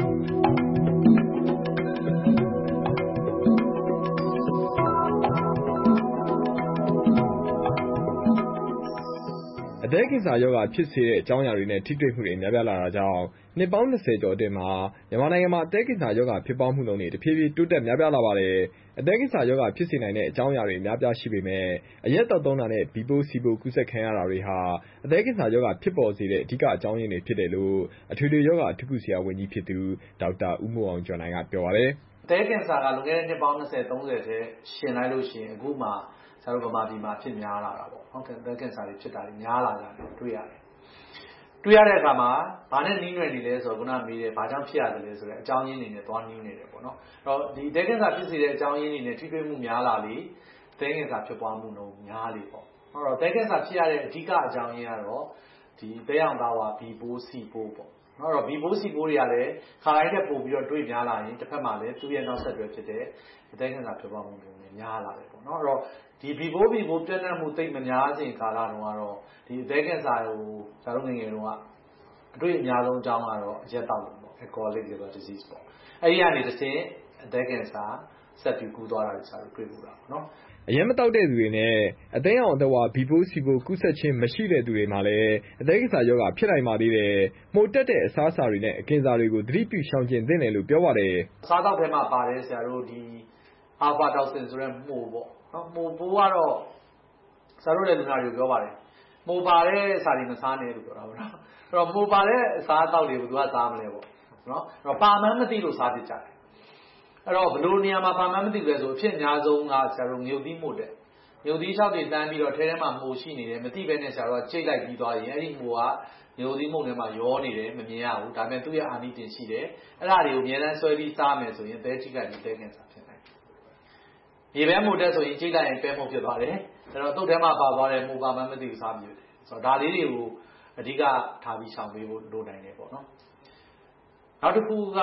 အသည်းကင်ဆာရောဂါဖြစ်စေတဲ့အကြောင်းအရာတွေနဲ့ထိတွေ့မှုတွေများပြားလာတာကြောင့်နှစ်ပေါင်း20ကျော်အတွင်းမှာမြန်မာနိုင်ငံမှာအသည်းကင်ဆာရောဂါဖြစ်ပွားမှုနှုန်းတွေတဖြည်းဖြည်းတိုးတက်များပြားလာပါတယ်။အသည်းကင်ဆာရောဂါဖြစ်စေနိုင်တဲ့အကြောင်းအရာတွေများပြားရှိပေမဲ့အရက်တောက်သုံးတာနဲ့ဘီပိုးစီပိုးကူးစက်ခံရတာတွေဟာအသည်းကင်ဆာရောဂါဖြစ်ပေါ်စေတဲ့အဓိကအကြောင်းရင်းတွေဖြစ်တယ်လို့အထွေထွေရောဂါအထူးကုဆရာဝန်ကြီးဖြစ်သူဒေါက်တာဦးမိုးအောင်ကျော်နိုင်ကပြောပါတယ်။အသည်းကင်ဆာကလွန်ခဲ့တဲ့နှစ်ပေါင်း20-30ထဲရှင်လိုက်လို့ရှိရင်အခုမှဆရာတို့ဗမာပြည်မှာဖြစ်များလာတာပေါ့ဟုတ်ကဲ့အသည်းကင်ဆာတွေဖြစ်တာတွေများလာတာတွေ့ရတယ်တွေ့ရတဲ့အခါမှာဘာနဲ့နှီးနွယ်နေလဲဆိုတော့ခုနမေးတယ်ဘာကြောင့်ဖြစ်ရတယ်လဲဆိုတော့အကြောင်းရင်းတွေနဲ့သွားနှီးနေတယ်ပေါ့နော်အဲ့တော့ဒီအသည်းကင်ဆာဖြစ်စေတဲ့အကြောင်းရင်းတွေနဲ့ထိတွေ့မှုများလာလေအသည်းကင်ဆာဖြစ်ပွားမှုနှုန်းများလေပေါ့အဲ့တော့အသည်းကင်ဆာဖြစ်ရတဲ့အဓိကအကြောင်းရင်းကတော့ဒီအသည်းအောင်သားဝါဘီပိုးစီပိုးပေါ့နော်အဲ့တော့ဘီပိုးစီပိုးတွေကလည်းခါတိုင်းတက်ပို့ပြီးတော့တွေ့များလာရင်တစ်ဖက်မှာလည်းသူ့ရဲ့နောက်ဆက်တွဲဖြစ်တဲ့အသည်းကင်ဆာဖြစ်ပွားမှုနှုန်းတွေများလာတယ်ပေါ့နော်အဲ့တော့ဒီဘီပိုးပြန့်နှံ့မှုသိပ်မများခြင်းကာလတုန်းကတော့ဒီအသည်းကင်ဆာကိုဇာတ်ငယ်တုန်းကအတွေ့အများဆုံးအကြောင်းကတော့အရက်တောက်လို့ပေါ့ alcoholic liver disease ပေါ့အဲ့ဒီကနေတစ်ဆင့်အသည်းကင်ဆာဆက်ပြီးကူးသွားတာတွေစားတွေ့လို့တာပေါ့နော်အရက်မတောက်တဲ့သူတွေနဲ့အသည်းအောင်အသဝါဘီပိုးစီပိုးကူးစက်ခြင်းမရှိတဲ့သူတွေမှာလည်းအသည်းကင်ဆာရောဂါဖြစ်နိုင်ပါသေးတယ်။မှုတက်တဲ့အစားအစာတွေနဲ့အကင်ဆာတွေကိုသတိပြုရှောင်ကျဉ်သင့်တယ်လို့ပြောပါတယ်။အစားတောက်ထဲမှာပါတယ်ဆရာတို့ဒီအာဖာတောက်ဆင်ဆိုတဲ့မှုပေါ့နော်မှုပိုးကတော့ဆရာတို့လည်းလူနာတွေပြောပါတယ်။မှုပါတဲ့အစာတွေမစားနဲ့လို့ပြောတာပေါ့နော်။အဲ့တော့မှုပါတဲ့အစားအသောက်တွေကိုသူကစားမလဲပေါ့နော်။အဲ့တော့ပါမှန်းမသိလို့စားဖြစ်ကြတယ်အဲ့တော့ဘလို့နေရာမှာပါမှန်းမသိလဲဆိုအဖြစ်အများဆုံးကဆရာတို့မြုပ်သီးမှုတဲ့မြုပ်သီး6တွေတန်းပြီးတော့ထဲထဲမှာမှုရှိနေတယ်မသိပဲနဲ့ဆရာတို့ကကြိတ်လိုက်ပြီးသွားရင်အဲ့ဒီမှုကမြုပ်သီးမှုထဲမှာရောနေတယ်မမြင်ရဘူးဒါပေမဲ့သူ့ရဲ့အာနိသင်ရှိတယ်အဲ့ဒါတွေကိုအများအားဆွဲပြီးစားမယ်ဆိုရင်သဲထိခိုက်ပြီးသဲကင်ဆာဖြစ်နိုင်တယ်ရေပဲမှုတဲ့ဆိုရင်ကြိတ်လိုက်ရင်ပဲမှုဖြစ်သွားတယ်အဲ့တော့သူ့ထဲမှာပါသွားတဲ့မှုပါမှန်းမသိဘူးစားပြီးတယ်ဆိုတော့ဒါလေးတွေကိုအဓိကထားပြီးရှောင်ပေးဖို့လိုနိုင်တယ်ပေါ့နော်နောက်တစ်ခုက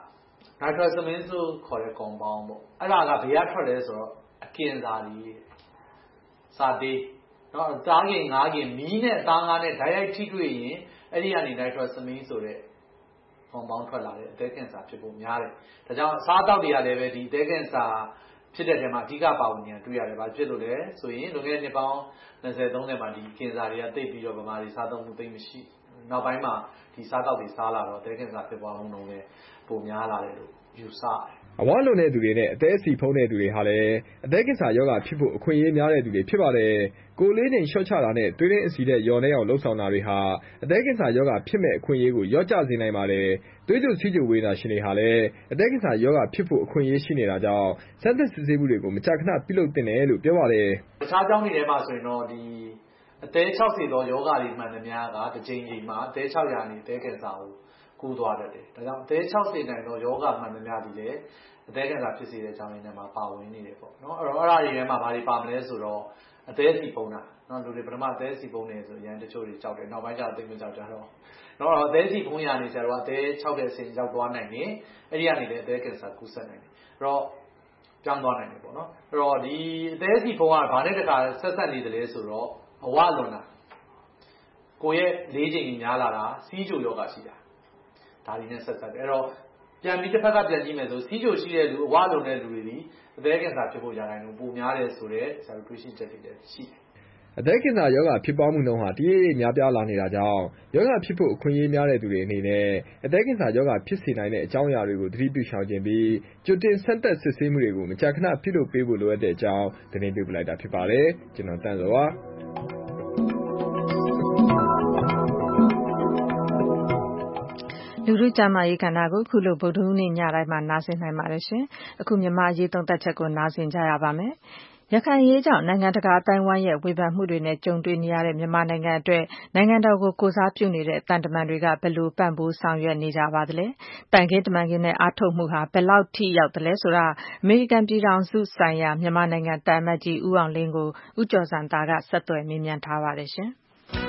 nitrosamine ဆိုခေါ်တဲ့ compound ပေါ့အဲ့ဒါကဘယ်ကထွက်လဲဆိုတော့အကင်ဆာတွေစာသေးเนาะသားခင်ငါးခင်မီးနဲ့သားငါးနဲ့ဓာတ်ရိုက်ထိတွေ့ရင်အဲ့ဒီကနေ nitrosamine ဆိုတဲ့ compound ထွက်လာတယ်အသည်းကင်ဆာဖြစ်ဖို့များတယ်ဒါကြောင့်အစားအသောက်တွေကလည်းပဲဒီအသည်းကင်ဆာဖြစ်တဲ့ထဲမှာအဓိကပါဝင်နေတာတွေ့ရတယ်။ဘာဖြစ်လို့လဲဆိုရင်လွန်ခဲ့တဲ့နှစ်ပေါင်း20-30မှာဒီကင်ဆာတွေကတိတ်ပြီးတော့ဗမာတွေစားသုံးမှုသိမ့်မရှိနောက်ပိုင်းမှာဒီစားတောက်တွေစားလာတော့အသည်းကင်ဆာဖြစ်ပွားမှုနှုန်းလည်းပိုများလာတယ်လို့ယူဆတယ်။အဝလွန်တဲ့သူတွေနဲ့အသည်းအဆီဖုံးတဲ့သူတွေဟာလည်းအသည်းကင်ဆာရောဂါဖြစ်ဖို့အခွင့်အရေးများတဲ့သူတွေဖြစ်ပါတယ်။ကိုယ်လေးချိန်လျှော့ချတာနဲ့သွေးရင်းအဆီတဲ့လျော်နေအောင်လှုပ်ဆောင်တာတွေဟာအသည်းကင်ဆာရောဂါဖြစ်မဲ့အခွင့်အရေးကိုလျော့ကျစေနိုင်ပါတယ်။သွေးကြိုစီးကြိုဝေဒနာရှင်တွေဟာလည်းအသည်းကင်ဆာရောဂါဖြစ်ဖို့အခွင့်အရေးရှိနေတာကြောင့်စမ်းသပ်စစ်ဆေးမှုတွေကိုမကြာခဏပြုလုပ်သင့်တယ်လို့ပြောပါတယ်။တခြားကြောင်းတွေထဲမှာဆိုရင်တော့ဒီအသည်း၆စေသောယောဂါတွေမှန်သမျှကတစ်ချိန်ချိန်မှာအသည်း6ရာနေအသည်းကင်ဆာကိုကူးသွားတတ်တယ်။ဒါကြောင့်အသည်း6စေနိုင်သောယောဂမှန်သမျှဒီလေအသည်းကင်ဆာဖြစ်စေတဲ့အကြောင်းရင်းတွေမှာပါဝင်နေတယ်ပေါ့နော်အဲ့တော့အဲ့ဒါတွေထဲမှာဘာတွေပါမလဲဆိုတော့အသည်းစီပုံတာနော်လူတွေပထမအသည်းစီပုံနေဆိုရန်တချို့တွေကြောက်တယ်နောက်ပိုင်းကျတော့သိမကြောက်ကြတော့နော်အသည်းစီပုံရနေဆရာတို့အသည်း6တဲ့အချိန်ရောက်သွားနိုင်တယ်အဲ့ဒီကနေလည်းအသည်းကင်ဆာကူးစက်နိုင်တယ်အဲ့တော့ပြောင်းသွားနိုင်တယ်ပေါ့နော်အဲ့တော့ဒီအသည်းစီပုံကဘာနဲ့တခါဆက်ဆက်နေတယ်လဲဆိုတော့အဝလွန်တာကိုယ့်ရဲ့လေးချိန်ကြီးများလာတာစီးကြိုယောဂရှိတာဒါတွေနဲ့ဆက်ဆက်တယ်အဲ့တော့ပြန်ပြီးတစ်ဖက်ကပြန်ကြည့်မယ်ဆိုစီးကြိုရှိတဲ့လူအဝလွန်တဲ့လူတွေဒီအသည်းကင်ဆာဖြစ်ဖို့ရာခိုင်နှုန်းပိုများတယ်ဆိုတော့ဆရာတို့တွေးရှင်းချက်တွေလည်းရှိတယ်အသည်းကင်ဆာရောဂါဖြစ်ပွားမှုနှုန်းဟာတရိပ်ရိပ်များပြားလာနေတာကြောင့်ရောဂါဖြစ်ဖို့အခွင့်အရေးများတဲ့သူတွေအနေနဲ့အသည်းကင်ဆာရောဂါဖြစ်စေနိုင်တဲ့အကြောင်းအရာတွေကိုသတိပြုရှောင်ကျဉ်ပြီးကြိုတင်စမ်းသပ်စစ်ဆေးမှုတွေကိုမကြာခဏပြုလုပ်ပေးဖို့လိုအပ်တဲ့အကြောင်းသတင်းပေးပို့လိုက်တာဖြစ်ပါတယ်ကျွန်တော်တန်းစောပါလူထုကျန်းမာရေးကဏ္ဍကိုခုလိုဗုဒ္ဓဟူးနေ့ညတိုင်းမှာနားဆင်နိုင်ပါတယ်ရှင်။အခုမြန်မာအရေးသုံးသပ်ချက်ကိုနားဆင်ကြရပါမယ်။ရခိုင်အရေးကြောင့်နိုင်ငံတကာအသိုင်းအဝိုင်းရဲ့ဝေဖန်မှုတွေနဲ့ကြုံတွေ့နေရတဲ့မြန်မာနိုင်ငံအတွက်နိုင်ငံတော်ကိုကိုယ်စားပြုနေတဲ့သံတမန်တွေကဘယ်လိုပံ့ပိုးဆောင်ရွက်နေကြပါသလဲ။တန်ခင်းတမန်ခင်းနဲ့အားထုတ်မှုဟာဘယ်လောက်ထိရောက်သလဲဆိုတာအမေရိကန်ပြည်ထောင်စုဆိုင်ရာမြန်မာနိုင်ငံသံအမတ်ကြီးဦးအောင်လင်းကိုဦးကျော်ဇံသာကဆက်သွယ်မေးမြန်းထားပါတယ်ရှင်။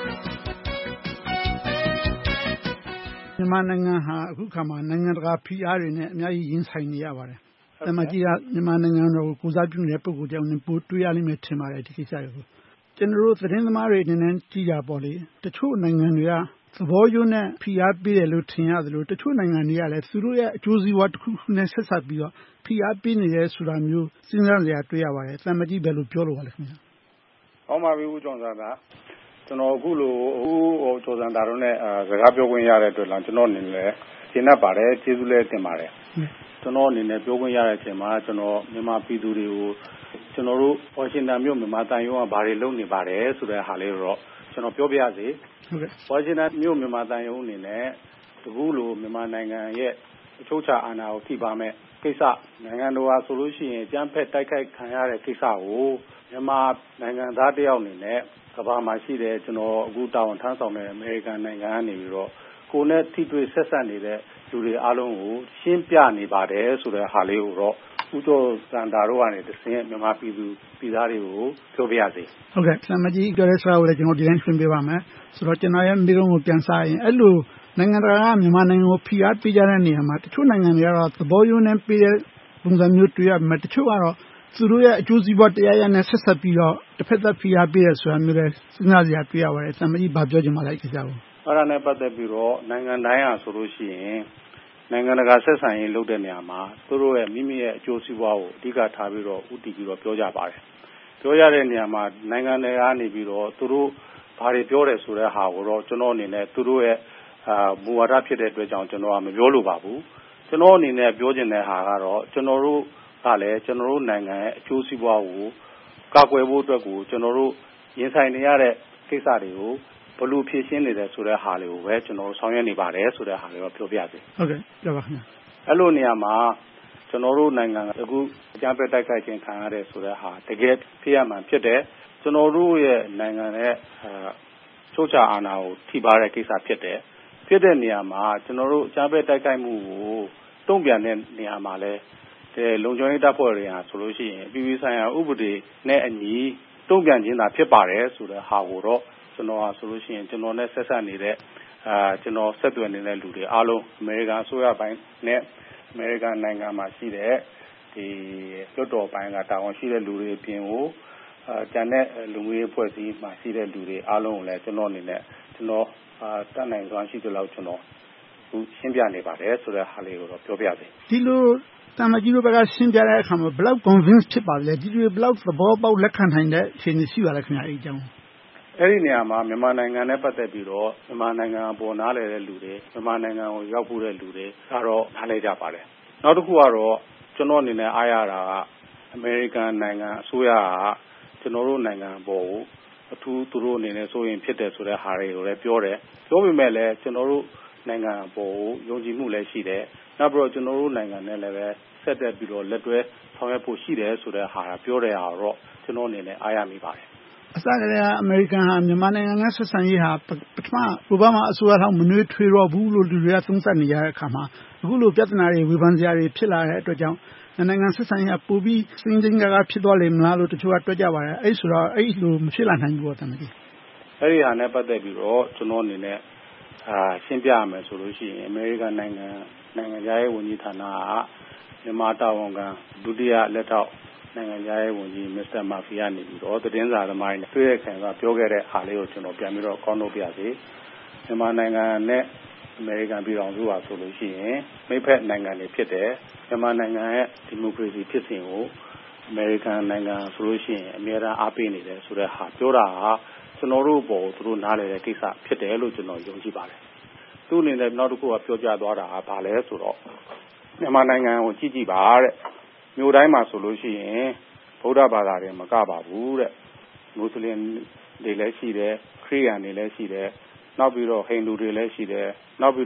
မြန်မာနိုင်ငံဟာအခုခါမှာနိုင်ငံတကာဖိအားတွေနဲ့အများကြီးရင်ဆိုင်နေရပါတယ်။သံအမတ်ကြီးကမြန်မာနိုင်ငံတော်ကိုကိုယ်စားပြုနေတဲ့ပုဂ္ဂိုလ်ကြောင့်ပိုတွေ့ရလိမ့်မယ်ထင်ပါတယ်ဒီကိစ္စတွေကို။ကျွန်တော်တို့သတင်းသမားတွေအနေနဲ့ကြည့်ကြပေါ့လေ။တချို့နိုင်ငံတွေကသဘောရိုးနဲ့ဖိအားပေးတယ်လို့ထင်ရသလိုတချို့နိုင်ငံတွေကလည်းသူတို့ရဲ့အကျိုးစီးပွားတစ်ခုခုနဲ့ဆက်စပ်ပြီးတော့ဖိအားပေးနေတယ်ဆိုတာမျိုးစဉ်းစားစရာတွေ့ရပါတယ်။သံအမတ်ကြီးဘယ်လိုပြောလိုပါလဲခင်ဗျာ။ဟောမှာပြီဦးကျော်ဇံသာကျွန်တော်အခုလိုကျော်ဇံသာတို့နဲ့စကားပြောခွင့်ရတဲ့အတွက်လည်းကျွန်တော်အနေနဲ့ရှင်းတတ်ပါတယ်ကျေးဇူးလည်းတင်ပါတယ်ကျွန်တော်အနေနဲ့ပြောခွင့်ရတဲ့အချိန်မှာကျွန်တော်မြန်မာပြည်သူတွေကိုကျွန်တော်တို့ဝါရှင်တန်မြို့မြန်မာတန်ရုံးကဘာတွေလုပ်နေပါတယ်ဆိုတဲ့ဟာလေးတော့ကျွန်တော်ပြောပြရစီဝါရှင်တန်မြို့မြန်မာတန်ရုံးအနေနဲ့တကူလိုမြန်မာနိုင်ငံရဲ့အချုပ်အခြာအာဏာကိုထိပါမဲ့ကိစ္စနိုင်ငံတော်ဟာဆိုလို့ရှိရင်ကြမ်းဖက်တိုက်ခိုက်ခံရတဲ့ကိစ္စကိုမြန်မာနိုင်ငံသားတယောက်အနေနဲ့ကမ္ဘာမှာရှိတဲ့ကျွန်တော်အခုတာဝန်ထမ်းဆောင်တဲ့အမေရိကန်နိုင်ငံကနေပြီးတော့ကိုယ်နဲ့ထိတွေ့ဆက်ဆက်နေတဲ့လူတွေအားလုံးကိုရှင်းပြနေပါတယ်ဆိုတဲ့ဟာလေးကိုတော့ဦးကျော်ဇံသာတို့ကနေတဆင့်မြန်မာပြည်သူပြည်သားတွေကိုပြောပြရစီဟုတ်ကဲ့သံမကြီးပြောတဲ့စကားကိုလည်းကျွန်တော်ဒီတိုင်းရှင်းပြပါမယ်ဆိုတော့ကျွန်တော်ရဲ့မိကုံးကိုပြန်စားရင်အဲ့လိုနိုင်ငံတကာကမြန်မာနိုင်ငံကိုဖိအားပေးကြတဲ့နေရာမှာတချို့နိုင်ငံတွေကတော့သဘောရိုးနဲ့ပေးတဲ့ပုံစံမျိုးတွေ့ရမယ်တချို့ကတော့သူတို့ရဲ့အကျိုးစီးပွားတရားရနဲ့ဆက်ဆက်ပြီးတော့တစ်ဖက်သက်ဖိအားပေးရဆိုတာမျိုးလဲစဉ်းစားစရာတွေ့ရပါတယ်။သံမကြီးဘာပြောချင်ပါလဲဒီကိစ္စကို။အဲ့ဒါနဲ့ပတ်သက်ပြီးတော့နိုင်ငံတိုင်းဟာဆိုလို့ရှိရင်နိုင်ငံတကာဆက်ဆံရေးလုပ်တဲ့နေရာမှာသူတို့ရဲ့မိမိရဲ့အကျိုးစီးပွားကိုအဓိကထားပြီးတော့ဦးတည်ပြီးတော့ပြောကြပါတယ်။ပြောရတဲ့နေရာမှာနိုင်ငံတွေကနေပြီးတော့သူတို့ဘာတွေပြောတယ်ဆိုတဲ့ဟာကိုတော့ကျွန်တော်အနေနဲ့သူတို့ရဲ့မူဝါဒဖြစ်တဲ့အတွက်ကြောင့်ကျွန်တော်ကမပြောလိုပါဘူး။ကျွန်တော်အနေနဲ့ပြောချင်တဲ့ဟာကတော့ကျွန်တော်တို့ကလည်းကျွန်တော်တို့နိုင်ငံရဲ့အကျိုးစီးပွားကိုကာကွယ်ဖို့အတွက်ကိုကျွန်တော်တို့ရင်ဆိုင်နေရတဲ့ကိစ္စတွေကိုဘယ်လိုဖြေရှင်းနေတယ်ဆိုတဲ့ဟာလေးကိုပဲကျွန်တော်ဆောင်ရွက်နေပါတယ်ဆိုတဲ့ဟာလေးကိုပြောပြစီဟုတ်ကဲ့ပြောပါခင်ဗျအဲ့လိုနေရာမှာကျွန်တော်တို့နိုင်ငံကအခုအကြမ်းဖက်တိုက်ခိုက်ခြင်းခံရတဲ့ဆိုတဲ့ဟာတကယ်ဖြစ်ရမှန်ဖြစ်တယ်ကျွန်တော်တို့ရဲ့နိုင်ငံရဲ့ချုပ်ချာအာဏာကိုထိပါတဲ့ကိစ္စဖြစ်တယ်ဖြစ်တဲ့နေရာမှာကျွန်တော်တို့အကြမ်းဖက်တိုက်ခိုက်မှုကိုတုံ့ပြန်တဲ့နေရာမှာလဲလုံခြုံရေးတပ်ဖွဲ့တွေဟာဆိုလို့ရှိရင်ပြည်ပဆိုင်ရာဥပဒေနဲ့အညီတုံ့ပြန်ခြင်းသာဖြစ်ပါတယ်ဆိုတဲ့ဟာကိုတော့ကျွန်တော်ဟာဆိုလို့ရှိရင်ကျွန်တော်နဲ့ဆက်ဆက်နေတဲ့ကျွန်တော်ဆက်သွယ်နေတဲ့လူတွေအားလုံးအမေရိကန်အစိုးရပိုင်းနဲ့အမေရိကန်နိုင်ငံမှာရှိတဲ့ဒီလွှတ်တော်ပိုင်းကတာဝန်ရှိတဲ့လူတွေအပြင်ကိုကျန်တဲ့လူမျိုးရေးဖွဲ့စည်းမှာရှိတဲ့လူတွေအားလုံးကိုလည်းကျွန်တော်အနေနဲ့ကျွန်တော်တတ်နိုင်စွမ်းရှိသလောက်ကျွန်တော်ရှင်းပြနေပါတယ်ဆိုတဲ့ဟာလေးကိုတော့ပြောပြစေဒီလိုတမကြီးတို့ဘက်ကရှင်းပြတဲ့အခါမှာဘယ်လောက် convince ဖြစ်ပါလဲဒီတွေဘယ်လောက်သဘောပေါက်လက်ခံနိုင်တဲ့အခြေအနေရှိပါလဲခင်ဗျာအဲ့ဒီအကြောင်းအဲ့ဒီနေရာမှာမြန်မာနိုင်ငံနဲ့ပတ်သက်ပြီးတော့မြန်မာနိုင်ငံပေါ်နားလည်တဲ့လူတွေမြန်မာနိုင်ငံကိုရောက်ဖို့တဲ့လူတွေကတော့နားလည်ကြပါတယ်နောက်တစ်ခုကတော့ကျွန်တော်အနေနဲ့အားရတာကအမေရိကန်နိုင်ငံအစိုးရကကျွန်တော်တို့နိုင်ငံပေါ်ကိုအထူးသူတို့အနေနဲ့ဆိုရင်ဖြစ်တယ်ဆိုတဲ့ဟာတွေကိုလည်းပြောတယ်ပြောပေမဲ့လည်းကျွန်တော်တို့နိုင်ငံပေါ်ကိုယုံကြည်မှုလည်းရှိတယ်နောက်ပြီးတော့ကျွန်တော်တို့နိုင်ငံနဲ့လည်းပဲဆက်တက်ပြီးတော့လက်တွဲဆောင်ရွက်ဖို့ရှိတယ်ဆိုတဲ့ဟာပြောတဲ့ဟာတော့ကျွန်တော်အနေနဲ့အားရမိပါတယ်အစကတည်းကအမေရိကန်ဟာမြန်မာနိုင်ငံနဲ့ဆက်ဆံရေးဟာပထမအိုဘားမားအစိုးရထောင်မနှွေးထွေးတော့ဘူးလို့လူတွေကသုံးသပ်နေကြတဲ့အခါမှာအခုလိုပြဿနာတွေဝေဖန်စရာတွေဖြစ်လာတဲ့အတွက်ကြောင့်နိုင်ငံဆက်ဆံရေးကပိုပြီးစင်စင်ကြကာဖြစ်သွားလိမ့်မလားလို့တချို့ကတွက်ကြပါတယ်အဲ့ဆိုတော့အဲ့လိုမဖြစ်လာနိုင်ဘူးပေါ့တမကြီးအဲ့ဒီဟာနဲ့ပတ်သက်ပြီးတော့ကျွန်တော်အနေနဲ့ရှင်းပြရမယ်ဆိုလို့ရှိရင်အမေရိကန်နိုင်ငံသားရေးဝန်ကြီးဌာနကမြန်မာတာဝန်ခံဒုတိယလက်ထောက်နိုင်ငံသားရေးဝန်ကြီးမစ္စတာမာဖီကနေပြီးတော့သတင်းစာသမားတွေတွေ့တဲ့ခံကပြောခဲ့တဲ့အားလေးကိုကျွန်တော်ပြန်ပြီးတော့ကောင်းလို့ပြစေမြန်မာနိုင်ငံနဲ့အမေရိကန်ပြည်ထောင်စုဟာဆိုလို့ရှိရင်မိဖက်နိုင်ငံတွေဖြစ်တယ်မြန်မာနိုင်ငံရဲ့ဒီမိုကရေစီဖြစ်စဉ်ကိုအမေရိကန်နိုင်ငံဆိုလို့ရှိရင်အများအားအားပေးနေတယ်ဆိုတဲ့ဟာပြောတာဟာကျွန်တော်တို့ဘောသူတို့နားလည်တဲ့ကိစ္စဖြစ်တယ်လို့ကျွန်တော်ယုံကြည်ပါတယ်သူ့အနေနဲ့နောက်တစ်ခုကပြောပြသွားတာကဘာလဲဆိုတော့မြန်မာနိုင်ငံကိုကြည့်ကြည့်ပါတဲ့မြို့တိုင်းမှာဆိုလို့ရှိရင်ဗုဒ္ဓဘာသာတွေမကပါဘူးတဲ့မွတ်စလင်တွေလည်းရှိတယ်ခရစ်ယာန်တွေလည်းရှိတယ်နောက်ပြီးတော့ဟိန္ဒူတွေလည်းရှိတယ်နောက်ပြီးတော့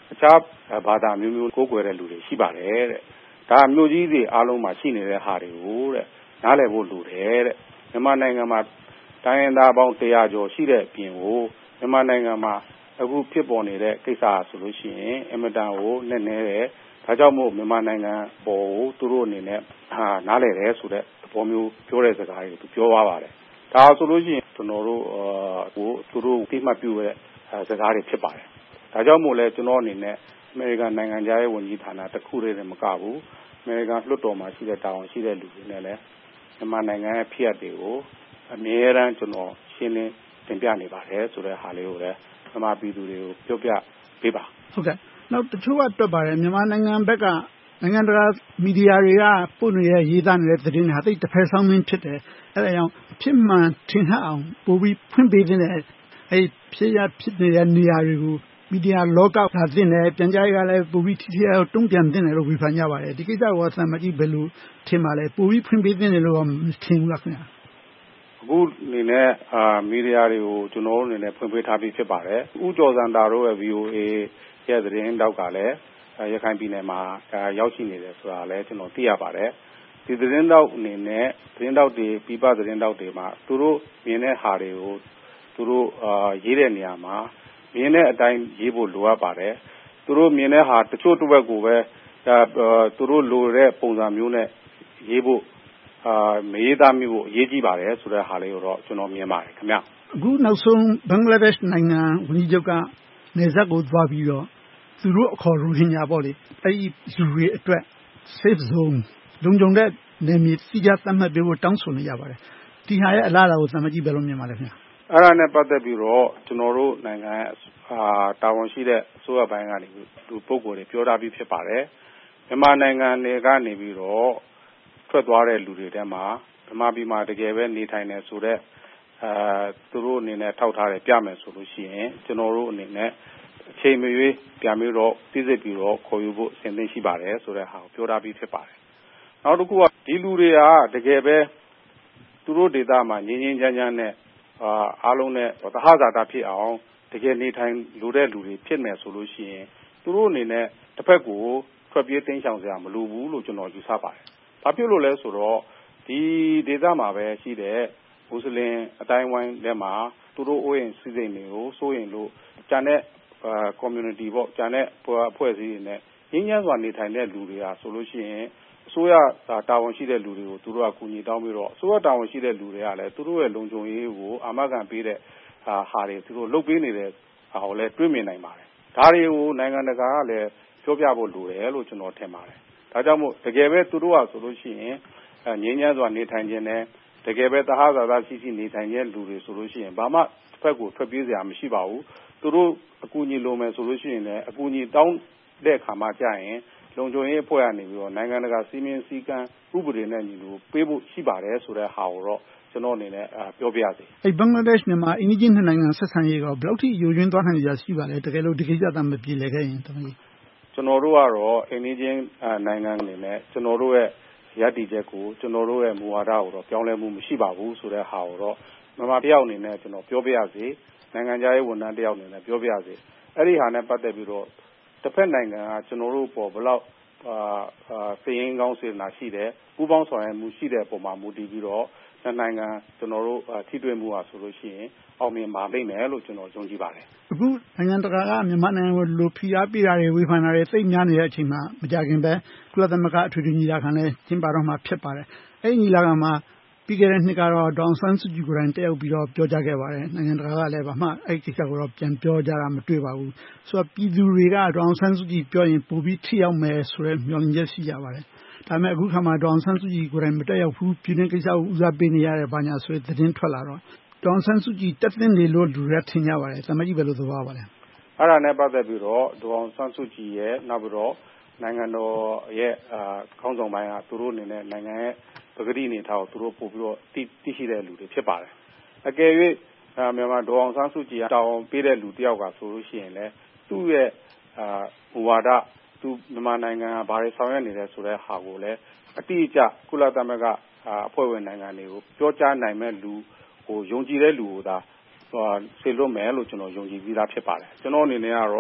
အခြားဘာသာမျိုးမျိုးကိုးကွယ်တဲ့လူတွေရှိပါတယ်တဲ့ဒါမျိုးကြီးတွေအားလုံးမှာရှိနေတဲ့ဟာတွေကိုတဲ့နားလည်ဖို့လိုတယ်တဲ့မြန်မာနိုင်ငံမှာတိုင်းရင်းသားပေါင်း100ကျော်ရှိတဲ့အပြင်ကိုမြန်မာနိုင်ငံမှာအခုဖြစ်ပေါ်နေတဲ့ကိစ္စဆိုလို့ရှိရင်အမတန်ကိုနည်းနည်းတယ်ဒါကြောင့်မို့မြန်မာနိုင်ငံပေါ်ကိုသူတို့အနေနဲ့နားလည်တယ်ဆိုတဲ့သဘောမျိုးပြောတဲ့စကားတွေသူပြောသွားပါတယ်ဒါဆိုလို့ရှိရင်ကျွန်တော်တို့ကိုသူတို့သိမှတ်ပြုတဲ့စကားတွေဖြစ်ပါတယ်ဒါကြောင့်မို့လဲကျွန်တော်အနေနဲ့အမေရိကန်နိုင်ငံသားရဲ့ဝန်ကြီးဌာနတစ်ခုတည်းနဲ့မကဘူးအမေရိကန်လွှတ်တော်မှာရှိတဲ့တာဝန်ရှိတဲ့လူတွေနဲ့လည်းမြန်မာနိုင်ငံရဲ့ဖြစ်ရပ်တွေကိုအမြဲတမ်းကျွန်တော်ရှင်းလင်းတင်ပြနေပါတယ်ဆိုတဲ့ဟာလေးကိုလည်းမြန်မာပြည်သူတွေကိုပြောပြပေးပါဟုတ်ကဲ့နောက်တချို့ကတွက်ပါတယ်မြန်မာနိုင်ငံဘက်ကနိုင်ငံတကာမီဒီယာတွေကပို့နေတဲ့ရေးသားနေတဲ့သတင်းတွေဟာတိတ်တစ်ဖက်ဆောင်မင်းဖြစ်တယ်အဲဒါကြောင့်ဖြစ်မှန်ထင်ဟပ်အောင်ပို့ပြီးဖွင့်ပေးတဲ့အဲဖြစ်ရဖြစ်နေတဲ့နေရာတွေကိုမီဒီယာလောကကသိနေပြန်ကြားရေးကလည်းပို့ပြီးထိထိရောက်တုံ့ပြန်တင်တယ်လို့ဝေဖန်ကြပါတယ်ဒီကိစ္စကိုသံမကြီးဘယ်လိုထင်ပါလဲပို့ပြီးဖွင့်ပေးတင်တယ်လို့မထင်ဘူးလားခင်ဗျာအခုအနေနဲ့မီဒီယာတွေကိုကျွန်တော်တို့အနေနဲ့ဖွင့်ပေးထားပြီးဖြစ်ပါတယ်ဦးကျော်စံတာတို့ရဲ့ VOA ရဲ့သတင်းတောက်ကလည်းရခိုင်ပြည်နယ်မှာရောက်ရှိနေတယ်ဆိုတာလည်းကျွန်တော်သိရပါတယ်ဒီသတင်းတောက်အနေနဲ့သတင်းတောက်တွေပြပသတင်းတောက်တွေမှာသူတို့မြင်တဲ့ဟာတွေကိုသူတို့ရေးတဲ့နေရာမှာမြင်တဲ့အတိုင်းရေးဖို့လိုအပ်ပါတယ်သူတို့မြင်တဲ့ဟာတချို့တစ်ဝက်ကိုပဲသူတို့လိုတဲ့ပုံစံမျိုးနဲ့ရေးဖို့မရေးသားမျိုးကိုအရေးကြီးပါတယ်ဆိုတဲ့ဟာလေးကိုတော့ကျွန်တော်မြင်ပါတယ်ခင်ဗျအခုနောက်ဆုံးဘင်္ဂလားဒေ့ရှ်နိုင်ငံဝန်ကြီးချုပ်ကနေဇက်ကိုသွားပြီးတော့သူတို့အခေါ်ရိုဟင်ဂျာပေါ့လေအဲဒီလူတွေအတွက် safe zone လုံခြုံတဲ့နယ်မြေစီးကြသတ်မှတ်ပေးဖို့တောင်းဆိုနေကြပါတယ်ဒီဟာရဲ့အလားအလာကိုသံမကြီးဘယ်လိုမြင်ပါလဲခင်ဗျအဲ့ဒါနဲ့ပတ်သက်ပြီးတော့ကျွန်တော်တို့နိုင်ငံတာဝန်ရှိတဲ့အစိုးရပိုင်းကနေသူပုံကိုယ်တွေပြောထားပြီးဖြစ်ပါတယ်မြန်မာနိုင်ငံတွေကနေပြီးတော့ထွက်သွားတဲ့လူတွေထဲမှာမြန်မာပြည်မှာတကယ်ပဲနေထိုင်နေဆိုတဲ့သူတို့အနေနဲ့ထောက်ထားတယ်ပြမယ်ဆိုလို့ရှိရင်ကျွန်တော်တို့အနေနဲ့အချိန်မရွေးပြန်ပြီးတော့သိစစ်ပြီးတော့ခေါ်ယူဖို့အဆင်သင့်ရှိပါတယ်ဆိုတဲ့ဟာကိုပြောထားပြီးဖြစ်ပါတယ်နောက်တစ်ခုကဒီလူတွေကတကယ်ပဲသူတို့ဒေသမှာငြင်းငြင်းချမ်းချမ်းနဲ့အားလုံးနဲ့သဟဇာတဖြစ်အောင်တကယ်နေထိုင်လိုတဲ့လူတွေဖြစ်မယ်ဆိုလို့ရှိရင်သူတို့အနေနဲ့တစ်ဖက်ကိုထွက်ပြေးတင်းချောင်စရာမလိုဘူးလို့ကျွန်တော်ယူဆပါတယ်ဘာဖြစ်လို့လဲဆိုတော့ဒီဒေသမှာပဲရှိတဲ့မွတ်စလင်အတိုင်းဝိုင်းထဲမှာသူတို့အိုးအိမ်စီးစိမ်တွေကိုစိုးရင်လို့ကျန်တဲ့community ပေါ့ကျန်တဲ့အဖွဲ့အစည်းတွေနဲ့ငြင်းညမ်းစွာနေထိုင်တဲ့လူတွေဟာဆိုလို့ရှိရင်အစိုးရတာဝန်ရှိတဲ့လူတွေကိုသူတို့ကကူညီတောင်းပြီးတော့အစိုးရတာဝန်ရှိတဲ့လူတွေကလည်းသူတို့ရဲ့လုံခြုံရေးကိုအာမခံပေးတဲ့ဟာတွေသူတို့လုပ်ပေးနေတဲ့ဟာကိုလည်းတွေးမြင်နိုင်ပါတယ်ဒါတွေကိုနိုင်ငံတကာကလည်းပြောပြဖို့လိုတယ်လို့ကျွန်တော်ထင်ပါတယ်ဒါကြောင့်မို့တကယ်ပဲသူတို့ကဆိုလို့ရှိရင်ငြင်းညမ်းစွာနေထိုင်ခြင်းနဲ့တကယ်ပဲသဟဇာတရှိနေထိုင်တဲ့လူတွေဆိုလို့ရှိရင်ဘာမှတစ်ဖက်ကိုထွက်ပြေးစရာမရှိပါဘူးသူတို့အကူအညီလိုမယ်ဆိုလို့ရှိရင်လည်းအကူအညီတောင်းတဲ့အခါမှာကြာရင်လုံခြုံရေးအဖွဲ့ကနေပြီးတော့နိုင်ငံတကာစီမင်းစည်းကမ်းဥပဒေနဲ့ညီလို့ပေးဖို့ရှိပါတယ်ဆိုတဲ့ဟာကိုတော့ကျွန်တော်အနေနဲ့ပြောပြရစီဘင်္ဂလားဒေ့ရှ်မြန်မာအိန္ဒိချင်းနှစ်နိုင်ငံဆက်ဆံရေးကဘယ်လောက်ထိယိုယွင်းသွားနိုင်ကြရှိပါလဲတကယ်လို့ဒီကိစ္စသာမပြေလည်ခဲ့ရင်တမန်ကြီးကျွန်တော်တို့ကတော့အိန္ဒိချင်းနိုင်ငံအနေနဲ့ကျွန်တော်တို့ရဲ့ရည်တည်ချက်ကိုကျွန်တော်တို့ရဲ့မူဝါဒကိုတော့ပြောင်းလဲမှုမရှိပါဘူးဆိုတဲ့ဟာကိုတော့မြန်မာတယောက်အနေနဲ့ကျွန်တော်ပြောပြရစီနိုင်ငံခြားရေးဝန်ထမ်းတယောက်အနေနဲ့ပြောပြရစီအဲ့ဒီဟာနဲ့ပတ်သက်ပြီးတော့တစ်ဖက်နိုင်ငံကကျွန်တော်တို့ပေါ်ဘယ်လောက်စည်ရင်းကောင်းစေနာရှိတယ်ပူးပေါင်းဆောင်ရွက်မှုရှိတဲ့ပုံမှာမူတည်ပြီးတော့နိုင်ငံကျွန်တော်တို့ထိတွေ့မှုဟာဆိုလို့ရှိရင်အောင်မြင်ပါလိမ့်မယ်လို့ကျွန်တော်ယုံကြည်ပါတယ်အခုနိုင်ငံတကာကမြန်မာနိုင်ငံကိုလိုဖိအားပေးတာတွေဝေဖန်တာတွေသိများနေတဲ့အချိန်မှာမကြခင်ပဲကုလသမဂ္ဂအထွေထွေညီလာခံလည်းကျင်းပတော့မှဖြစ်ပါတယ်အဲဒီညီလာခံမှာပြီးခဲ့တဲ့နှစ်ကတော့ဒေါအောင်ဆန်းစုကြည်ကိုယ်တိုင်တက်ရောက်ပြီးတော့ပြောကြားခဲ့ပါတယ်နိုင်ငံတကာကလည်းဘာမှအဲဒီကိစ္စကိုတော့ပြန်ပြောကြတာမတွေ့ပါဘူးဆိုတော့ပြည်သူတွေကဒေါအောင်ဆန်းစုကြည်ပြောရင်ပိုပြီးထိရောက်မယ်ဆိုတဲ့မျှော်လင့်ချက်ရှိကြပါတယ်ဒါပေမဲ့အခုခါမှာဒေါအောင်ဆန်းစုကြည်ကိုယ်တိုင်မတက်ရောက်ဘူးပြည်တွင်းကိစ္စကိုဦးစားပေးနေရတယ်ဘာညာဆိုတဲ့သတင်းထွက်လာတော့ဒေါအောင်ဆန်းစုကြည်တက်သင့်တယ်လို့လူတွေကထင်ကြပါတယ်တမန်ကြီးဘယ်လိုသဘောပါလဲအဲ့ဒါနဲ့ပတ်သက်ပြီးတော့ဒေါအောင်ဆန်းစုကြည်ရဲ့နောက်ပြီးတော့နိုင်ငံတော်ရဲ့ခေါင်းဆောင်ပိုင်းကသူတို့အနေနဲ့နိုင်ငံရဲ့ပဂတိအနေထားကိုသူတို့ပို့ပြီးတော့သိရှိတဲ့လူတွေဖြစ်ပါတယ်အကယ်၍မြန်မာဒေါအောင်ဆန်းစုကြည်ကတောင်းပေးတဲ့လူတယောက်ကဆိုလို့ရှိရင်လည်းသူ့ရဲ့မူဝါဒသူမြန်မာနိုင်ငံကဘာတွေဆောင်ရွက်နေတယ်ဆိုတဲ့ဟာကိုလည်းအတိအကျကုလသမဂ္ဂအဖွဲ့ဝင်နိုင်ငံတွေကိုပြောကြားနိုင်မဲ့လူကိုယုံကြည်တဲ့လူကိုသာဆေလွတ်မယ်လို့ကျွန်တော်ယုံကြည်ပြီးသားဖြစ်ပါတယ်ကျွန်တော်အနေနဲ့ကတော့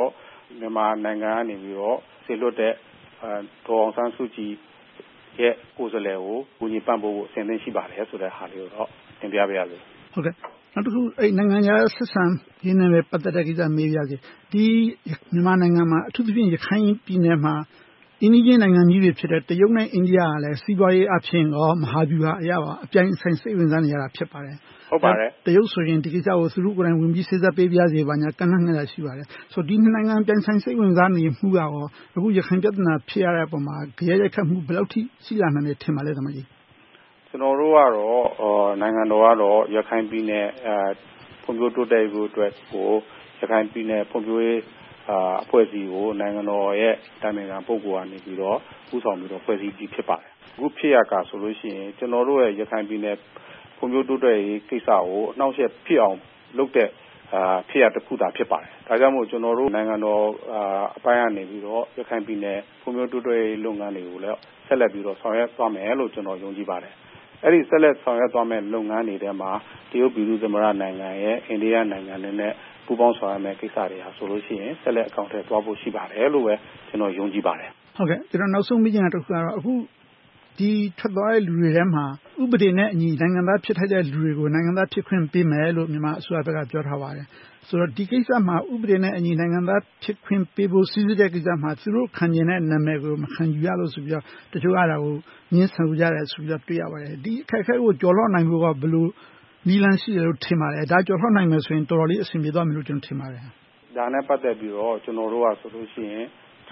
မြန်မာနိုင်ငံကနေပြီးတော့ဆေလွတ်တဲ့ဒေါ်အောင်ဆန်းစုကြည်ရဲ့ကိုယ်စားလှယ်ကိုကူညီပံ့ပိုးဖို့အဆင်သင့်ရှိပါတယ်ဆိုတဲ့ဟာလေးကိုတော့သင်ပြပါရစေ။ဟုတ်ကဲ့နောက်တစ်ခုနိုင်ငံခြားဆက်ဆံရေးနဲ့ပတ်သက်တဲ့ကိစ္စမေးပြစေ။ဒီမြန်မာနိုင်ငံမှာအထူးသဖြင့်ရခိုင်ပြည်နယ်မှာအိန္ဒိယနိုင်ငံကြီးတွေဖြစ်တဲ့တရုတ်နဲ့အိန္ဒိယကလည်းစီးပွားရေးအဖြစ်ရောမဟာဗျူဟာအရပါအပြိုင်ဆိုင်စိတ်ဝင်စားနေရတာဖြစ်ပါတယ်။ဟုတ်ပါတယ်။တရုတ်ဆိုရင်ဒီကိစ္စကိုသူတို့ကိုယ်တိုင်ဝင်ပြီးစေ့စပ်ပေးပြစေပါညာကန့်လန့်နေတာရှိပါတယ်။ဆိုတော့ဒီနိုင်ငံပြိုင်ဆိုင်စိတ်ဝင်စားနေမှုကတော့အခုရခိုင်ပြဿနာဖြစ်ရတဲ့အပေါ်မှာကြရိုက်ခတ်မှုဘယ်လောက်ထိရှိလာနိုင်တယ်ထင်ပါလဲသမကြီး။ကျွန်တော်တို့ကတော့နိုင်ငံတော်ကတော့ရခိုင်ပြည်နယ်ဖွံ့ဖြိုးတိုးတက်ရေးအတွက်ကိုရခိုင်ပြည်နယ်ဖွံ့ဖြိုးရေးအဖွဲ့အစည်းကိုနိုင်ငံတော်ရဲ့တာဝန်ခံပုဂ္ဂိုလ်ကနေပြီးတော့ဦးဆောင်ပြီးတော့ဖွဲ့စည်းပြီးဖြစ်ပါတယ်။အခုဖြစ်ရကဆိုလို့ရှိရင်ကျွန်တော်တို့ရဲ့ရခိုင်ပြည်နယ်ဖွံ့ဖြိုးတိုးတက်ရေးကိစ္စကိုအနှောင့်အယှက်ဖြစ်အောင်လုပ်တဲ့ဖြစ်ရတစ်ခုသာဖြစ်ပါတယ်။ဒါကြောင့်မို့ကျွန်တော်တို့နိုင်ငံတော်အပိုင်းကနေပြီးတော့ရခိုင်ပြည်နယ်ဖွံ့ဖြိုးတိုးတက်ရေးလုပ်ငန်းတွေကိုလည်းဆက်လက်ပြီးတော့ဆောင်ရွက်သွားမယ်လို့ကျွန်တော်ယုံကြည်ပါတယ်။အဲ့ဒီဆက်လက်ဆောင်ရွက်သွားမယ့်လုပ်ငန်းတွေထဲမှာတရုတ်ပြည်သူ့သမ္မတနိုင်ငံရဲ့အိန္ဒိယနိုင်ငံနဲ့ပူးပေါင်းဆောင်ရွက်မယ့်ကိစ္စတွေဟာဆိုလို့ရှိရင်ဆက်လက်အကောင့်ထဲသွားဖို့ရှိပါတယ်လို့ပဲကျွန်တော်ယုံကြည်ပါတယ်။ဟုတ်ကဲ့ကျွန်တော်နောက်ဆုံးမေးချင်တာတစ်ခုကတော့အခုဒီထွက်သွားတဲ့လူတွေထဲမှာဥပဒေနဲ့အညီနိုင်ငံသားဖြစ်ထိုက်တဲ့လူတွေကိုနိုင်ငံသားဖြစ်ခွင့်ပေးမယ်လို့မြန်မာအစိုးရဘက်ကပြောထားပါတယ်။ဆိုတော့ဒီကိစ္စမှာဥပဒေနဲ့အညီနိုင်ငံသားဖြစ်ခွင့်ပေးဖို့စီစစ်တဲ့ကိစ္စမှာသူတို့ခံကျင်တဲ့နာမည်ကိုမခံယူရလို့ဆိုပြီးတော့တချို့အားကိုညှင်းဆန်ကြတယ်ဆိုပြီးတော့တွေ့ရပါတယ်။ဒီအခက်အခဲကိုကျော်လွှားနိုင်ဖို့ကဘယ်လိုနီလန်ရှိတယ်လို့ထင်ပါတယ်။ဒါကျော်လွှားနိုင်မယ်ဆိုရင်တော်တော်လေးအဆင်ပြေသွားမယ်လို့ကျွန်တော်ထင်ပါတယ်။ဒါနဲ့ပတ်သက်ပြီးတော့ကျွန်တော်တို့ကဆိုလို့ရှိရင်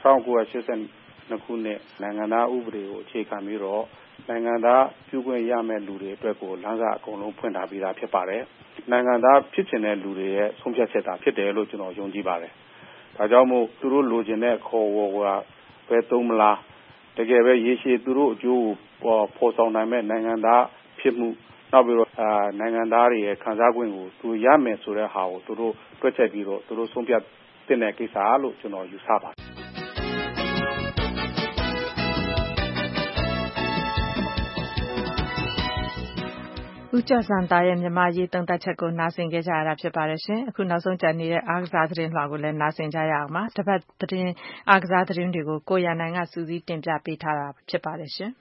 1982ခုနှစ်နိုင်ငံသားဥပဒေကိုအခြေခံပြီးတော့နိုင်ငံသားပြုခွင့်ရမယ့်လူတွေအတွက်ကိုလမ်းစာအကုန်လုံးဖွင့်ထားပြီးသားဖြစ်ပါတယ်။နိုင်ငံသားဖြစ်ချင်တဲ့လူတွေရဲ့ဆုံးဖြတ်ချက်သာဖြစ်တယ်လို့ကျွန်တော်ယုံကြည်ပါတယ်။ဒါကြောင့်မို့သူတို့လိုချင်တဲ့ခေါ်ဝေါ်ကပဲသုံးမလားတကယ်ပဲရေရှည်သူတို့အကျိုးကိုဖော်ဆောင်နိုင်မဲ့နိုင်ငံသားဖြစ်မှုနောက်ပြီးတော့နိုင်ငံသားတွေရဲ့ခံစား권ကိုသူရမယ်ဆိုတဲ့ဟာကိုသူတို့တွက်ချက်ပြီးတော့သူတို့ဆုံးဖြတ်တဲ့ကိစ္စလို့ကျွန်တော်ယူဆပါတယ်ဦးကျော်စံသားရဲ့မြန်မာရေးသုံးသပ်ချက်ကိုနားဆင်ခဲ့ကြရတာဖြစ်ပါတယ်ရှင်။အခုနောက်ဆုံးကြံနေတဲ့အားကစားသတင်းလွှာကိုလည်းနားဆင်ကြရအောင်ပါ။တပတ်သတင်းအားကစားသတင်းတွေကိုကိုရန်နိုင်ကစူးစီးတင်ပြပေးထားတာဖြစ်ပါတယ်ရှင်။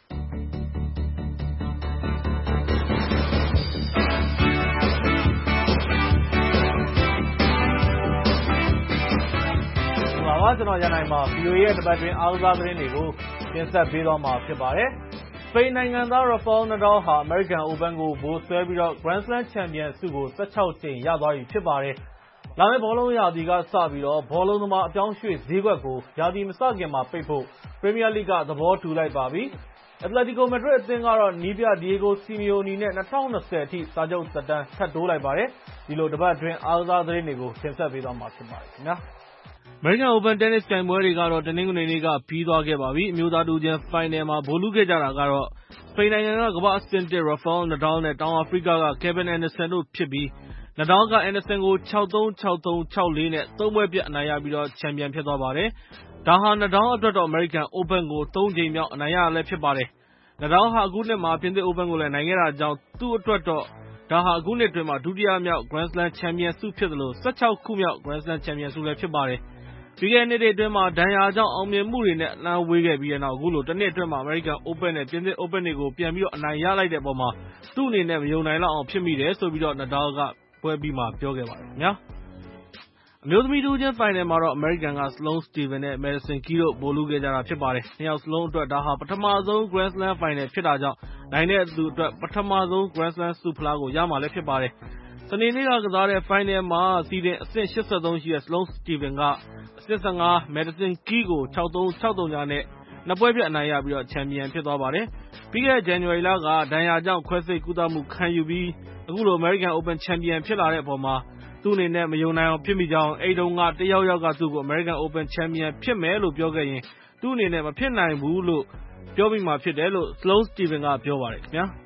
ကျွန်တော်ရန်နိုင်ပါ VOA ရဲ့တပတ်တွင်အားကစားသတင်းတွေကိုတင်ဆက်ပေးသွားမှာဖြစ်ပါတယ်။စပိန်နိုင်ငံသား Rafael Nadal ဟာ American Open ကိုဗိုလ်စွဲပြီးတော့ Grand Slam ချန်ပီယံဆုကို16ကြိမ်ရသွားပြီဖြစ်ပါတယ်။လာမယ့်ဘောလုံးရာသီကစပြီးတော့ဘောလုံးသမားအပြောင်းရွှေ့ဈေးကွက်ကိုရာသီမစခင်မှာပိတ်ဖို့ Premier League ကသဘောတူလိုက်ပါပြီ။ Atletico Madrid အသင်းကတော့နီးပြ Diego Simeone နဲ့2020အထိစာချုပ်သက်တမ်းထပ်တိုးလိုက်ပါတယ်။ဒီလိုတပတ်အတွင်းအားကစားသတင်းတွေကိုတင်ဆက်ပေးသွားမှာဖြစ်ပါတယ်ခင်ဗျာ။ American Open တင်းနစ်ပြိုင်ပွဲတွေကတော့တနင်္ဂနွေနေ့ကပြီးသွားခဲ့ပါပြီ။အမျိုးသားတူချင်းဖိုင်နယ်မှာဗိုလ်လုခဲ့ကြတာကတော့စပိန်နိုင်ငံကကမ္ဘာ့အဆင့် 1 Rafael Nadal နဲ့တောင်အာဖရိကက Kevin Anderson တို့ဖြစ်ပြီး Nadal က Anderson ကို 6-3, 6-3, 6-4 နဲ့ 3 ပွဲပြတ်အနိုင်ရပြီးတော့ချန်ပီယံဖြစ်သွားပါတယ်။ဒါဟာ Nadal အတွက်တော့ American Open ကို 3 ကြိမ်မြောက်အနိုင်ရတာလည်းဖြစ်ပါတယ်။ Nadal ဟာအခုနှစ်မှာပြင်သစ် Open ကိုလည်းနိုင်ခဲ့တာကြောင့်သူ့အတွက်တော့ဒါဟာအခုနှစ်အတွင်းမှာဒုတိယမြောက် Grand Slam ချန်ပီယံဆုဖြစ်သလို16 ခုမြောက် Grand Slam ချန်ပီယံဆုလည်းဖြစ်ပါတယ်။ပြီးခဲ့တဲ့နှစ်တွေအတွင်းမှာဒဏ်ရာကြောင့်အောင်မြင်မှုတွေနဲ့အလှမ်းဝေးခဲ့ပြီးတဲ့နောက်အခုလိုတစ်နှစ်အတွင်းမှာ American Open နဲ့ပြင်သစ် Open တွေကိုပြန်ပြီးတော့အနိုင်ရလိုက်တဲ့အပေါ်မှာသူ့အနေနဲ့မယုံနိုင်လောက်အောင်ဖြစ်မိတယ်ဆိုပြီးတော့ Nadal ကပွဲပြီးမှပြောခဲ့ပါတယ်ခင်ဗျာ။အမျိုးသမီးတူချင်းဖိုင်နယ်မှာတော့ American က Sloane Stephens နဲ့ Madison Keys တို့ဗိုလ်လုခဲ့ကြတာဖြစ်ပါတယ်။နှစ်ယောက်စလုံးအတွက်ဒါဟာပထမဆုံး Grand Slam ဖိုင်နယ်ဖြစ်တာကြောင့်နိုင်တဲ့သူအတွက်ပထမဆုံး Grand Slam ဆုဖလားကိုရမှာလည်းဖြစ်ပါတယ်။စနေနေ့ကကစားတဲ့ဖိုင်နယ်မှာစီဒင်အဆင့် 83 ရှိတဲ့ Sloane Stephens ကအဆင့် 15 Madison Keys ကို 6-3, 6-3 နဲ့နှစ်ပွဲပြတ်အနိုင်ရပြီးတော့ချန်ပီယံဖြစ်သွားပါတယ်။ပြီးခဲ့တဲ့ ဇန်နဝါရီလကဒဏ်ရာကြောင့်ခွဲစိတ်ကုသမှုခံယူပြီးအခုလို American Open ချန်ပီယံဖြစ်လာတဲ့အပေါ်မှာသူ့အနေနဲ့မယုံနိုင်အောင်ဖြစ်မိကြောင်းအဲ့တုန်းကတယောက်ကသူ့ကို American Open ချန်ပီယံဖြစ်မယ်လို့ပြောခဲ့ရင်သူ့အနေနဲ့မဖြစ်နိုင်ဘူးလို့ပြောပြီးမှဖြစ်တယ်လို့ Sloane Stephens ကပြောပါတယ်ခင်ဗျာ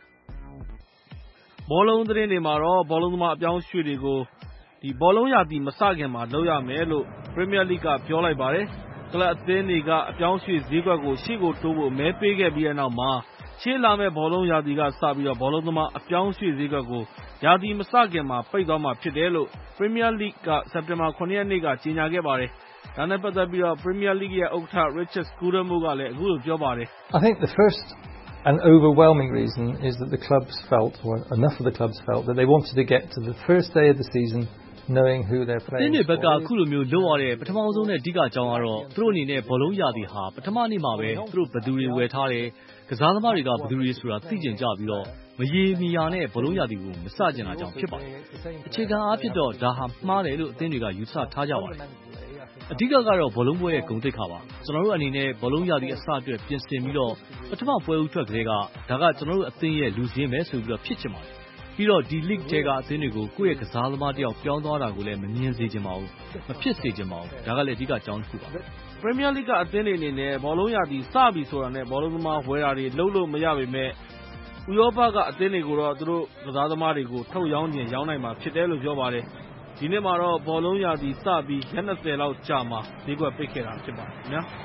။ဘောလုံးသတင်းတွေမှာတော့ဘောလုံးသမားအပြောင်းရွှေ့တွေကိုဘောလုံးရာသီမစခင်မှာလုပ်ရမယ်လို့ Premier League ကပြောလိုက်ပါတယ်။ကလပ်အသင်းတွေကအပြောင်းရွှေ့ဈေးကွက်ကိုရှေ့ကိုတိုးဖို့မဲပေးခဲ့ပြီးတဲ့နောက်မှာရှေ့လာမယ့်ဘောလုံးရာသီကစပြီးတော့ဘောလုံးသမားအပြောင်းရွှေ့ဈေးကွက်ကိုရာသီမစခင်မှာပိတ်သွားမှာဖြစ်တယ်လို့ Premier League က စက်တင်ဘာ 7 ရက်နေ့က ကြေညာခဲ့ပါတယ်။ ဒါနဲ့ပတ်သက်ပြီး Premier League ရဲ့ဥက္ကဋ္ဌ Richard Scudamore ကလည်း အခုလိုပြောပါတယ်။ I think the first and overwhelming reason is that the clubs felt, or enough of the clubs felt, that they wanted to get to the first day of the season knowing who they're playing. တင်းတွေဘက်ကအခုလိုမျိုးလုပ်ရတဲ့ပထမဆုံးနဲ့အဓိကအကြောင်းကတော့သူတို့အနေနဲ့ဘောလုံးရာသီဟာပထမနေ့မှာပဲသူတို့ဘယ်သူတွေဝယ်ထားတယ်ကစားသမားတွေကဘယ်သူတွေဆိုတာသိကျင်ကြပြီးတော့မရေမီယာနဲ့ဘောလုံးရာသီကိုမစကျင်တာကြောင့်ဖြစ်ပါတယ်။အခြေခံအားဖြင့်တော့ဒါဟာမှားတယ်လို့အသင်းတွေကယူဆထားကြပါတယ်။အဓိကကတော့ဘောလုံးပွဲရဲ့ဂုဏ်သိက္ခာပါ။ကျွန်တော်တို့အနေနဲ့ဘောလုံးရာသီအစအတွက်ပြင်ဆင်ပြီးတော့ပထမပွဲဦးထွက်ကလေးကဒါကကျွန်တော်တို့အသင်းရဲ့လူစည်းမဲဆိုပြီးတော့ဖြစ်ချင်ပါတယ်။ပြီးတော့ဒီ league ထဲကအသင်းတွေကိုကိုယ့်ရဲ့ကစားသမားတယောက်ပြောင်းသွားတာကိုလည်းမမြင်စေချင်ပါဘူး။မဖြစ်စေချင်ပါဘူး။ဒါကလည်းအဓိကအကြောင်းတစ်ခုပါ။ Premier League ကအသင်းတွေအနေနဲ့ဘောလုံးရာသီစပြီဆိုတာနဲ့ဘောလုံးသမားဝယ်တာတွေလုပ်လို့မရပေမဲ့ဥရောပကအသင်းတွေကိုတော့သူတို့ကစားသမားတွေကိုထုတ်ရောင်းခြင်းရောင်းနိုင်မှာဖြစ်တယ်လို့ပြောပါတယ်။ဒီနေ့မှာတော့ဘောလုံးရာသီစပြီးရက်20လောက်ကြာမှာဈေးကွက်ပိတ်ခဲ့တာဖြစ်ပါတယ်ခင်ဗျာ။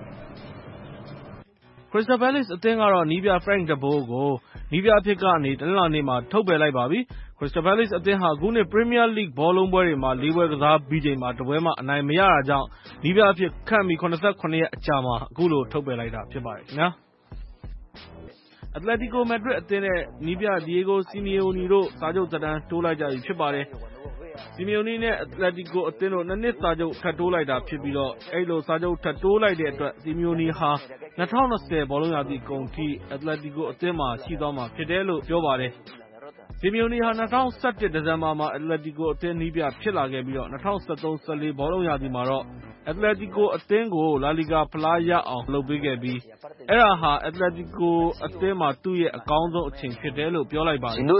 Crystal Palace အသင်းကတော့နီးပြ Frank de Boer ကိုနီးပြအဖြစ်ကနေတနင်္လာနေ့မှာထုတ်ပယ်လိုက်ပါပြီ။ Crystal Palace အသင်းဟာအခုနှစ် Premier League ဘောလုံးပွဲတွေမှာ4ပွဲကစားပြီးချိန်မှာ1ပွဲမှအနိုင်မရတာကြောင့်နီးပြအဖြစ်ခန့်ပြီး78ရက်အကြာမှာအခုလိုထုတ်ပယ်လိုက်တာဖြစ်ပါတယ်ခင်ဗျာ။ Atletico Madrid အသင်းနဲ့နီးပြ Diego Simeone တို့စာချုပ်သက်တမ်းတိုးလိုက်ကြပြီဖြစ်ပါတယ်။ Simeone နဲ့ Atletico အသင်းတို့2နှစ်စာချုပ်ထပ်တိုးလိုက်တာဖြစ်ပြီးတော့အဲဒီလိုစာချုပ်ထပ်တိုးလိုက်တဲ့အတွက် Simeone ဟာ2020ဘောလုံးရာသီကုန်ထိ Atletico အသင်းမှာရှိသွားမှာဖြစ်တယ်လို့ပြောပါတယ်။ Simeone ဟာ2011ဒီဇင်ဘာမှာ Atletico အသင်းနီးပြဖြစ်လာခဲ့ပြီးတော့2013-14ဘောလုံးရာသီမှာတော့ Atletico အသင်းကို La Liga ဖလားရအောင်လုပ်ပေးခဲ့ပြီးအဲဒါဟာ Atletico အသင်းမှာသူ့ရဲ့အကောင်းဆုံးအချိန်ဖြစ်တယ်လို့ပြောလိုက်ပါတယ်။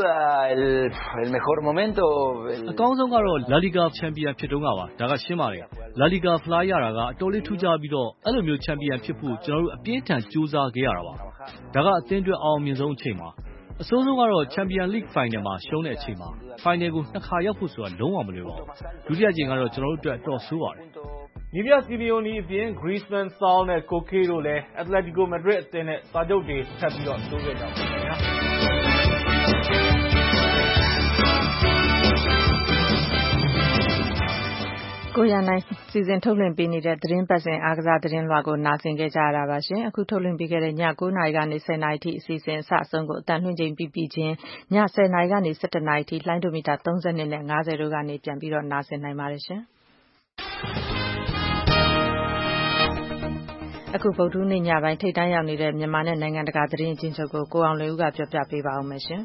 အကောင်းဆုံးကတော့ La Liga ချန်ပီယံဖြစ်တုန်းကပါ။ဒါကရှင်းပါတယ်။ La Liga ဖလားရတာကအတော်လေးထူးခြားပြီးတော့အဲ့လိုမျိုးချန်ပီယံဖြစ်ဖို့ကျွန်တော်တို့အပြင်းထန်ကြိုးစားခဲ့ရတာပါ။ဒါကအသင်းအတွက်အောင်မြင်ဆုံးအချိန်ပါ။အဆိုးဆုံးကတော့ Champions League Final မှာရှုံးတဲ့အချိန်ပါ။ Final ကို2ခါရောက်ဖို့ဆိုတာလုံးဝမလွယ်ပါဘူး။ဒုတိယအချိန်ကတော့ကျွန်တော်တို့အတွက်အတော်ဆိုးပါတယ်။နီးပြ Simeone အပြင် Griezmann, Saul နဲ့ Koke တို့လည်း Atletico Madrid အသင်းနဲ့စာချုပ်တွေထပ်ပြီးတော့တိုးခဲ့ကြပါတယ်ခင်ဗျာ။ကိုရန်နိုင်စီစဉ်ထုတ်လွှင့်ပေးနေတဲ့သတင်းပတ်စဉ်အားကစားသတင်းလွှာကိုနားဆင်ကြရတာပါရှင်။အခုထုတ်လွှင့်ပေးခဲ့တဲ့ည9:00နာရီကနေ10:00နာရီထိအစီအစဉ်အစအဆုံးကိုအတန်လွှင့်ချိန်ပြီးပြီးချင်းည10:00နာရီကနေ17:00နာရီထိလိုင်းဒိုမီတာ32နဲ့50တို့ကနေပြန်ပြီးတော့နားဆင်နိုင်ပါတယ်ရှင်။အခုဗုဒ္ဓဟူးနေ့ညပိုင်းထိပ်တန်းရောက်နေတဲ့မြန်မာနဲ့နိုင်ငံတကာသတင်းအကျဉ်းချုပ်ကိုကိုအောင်လွင်ဦးကပြောပြပေးပါဦးမယ်ရှင်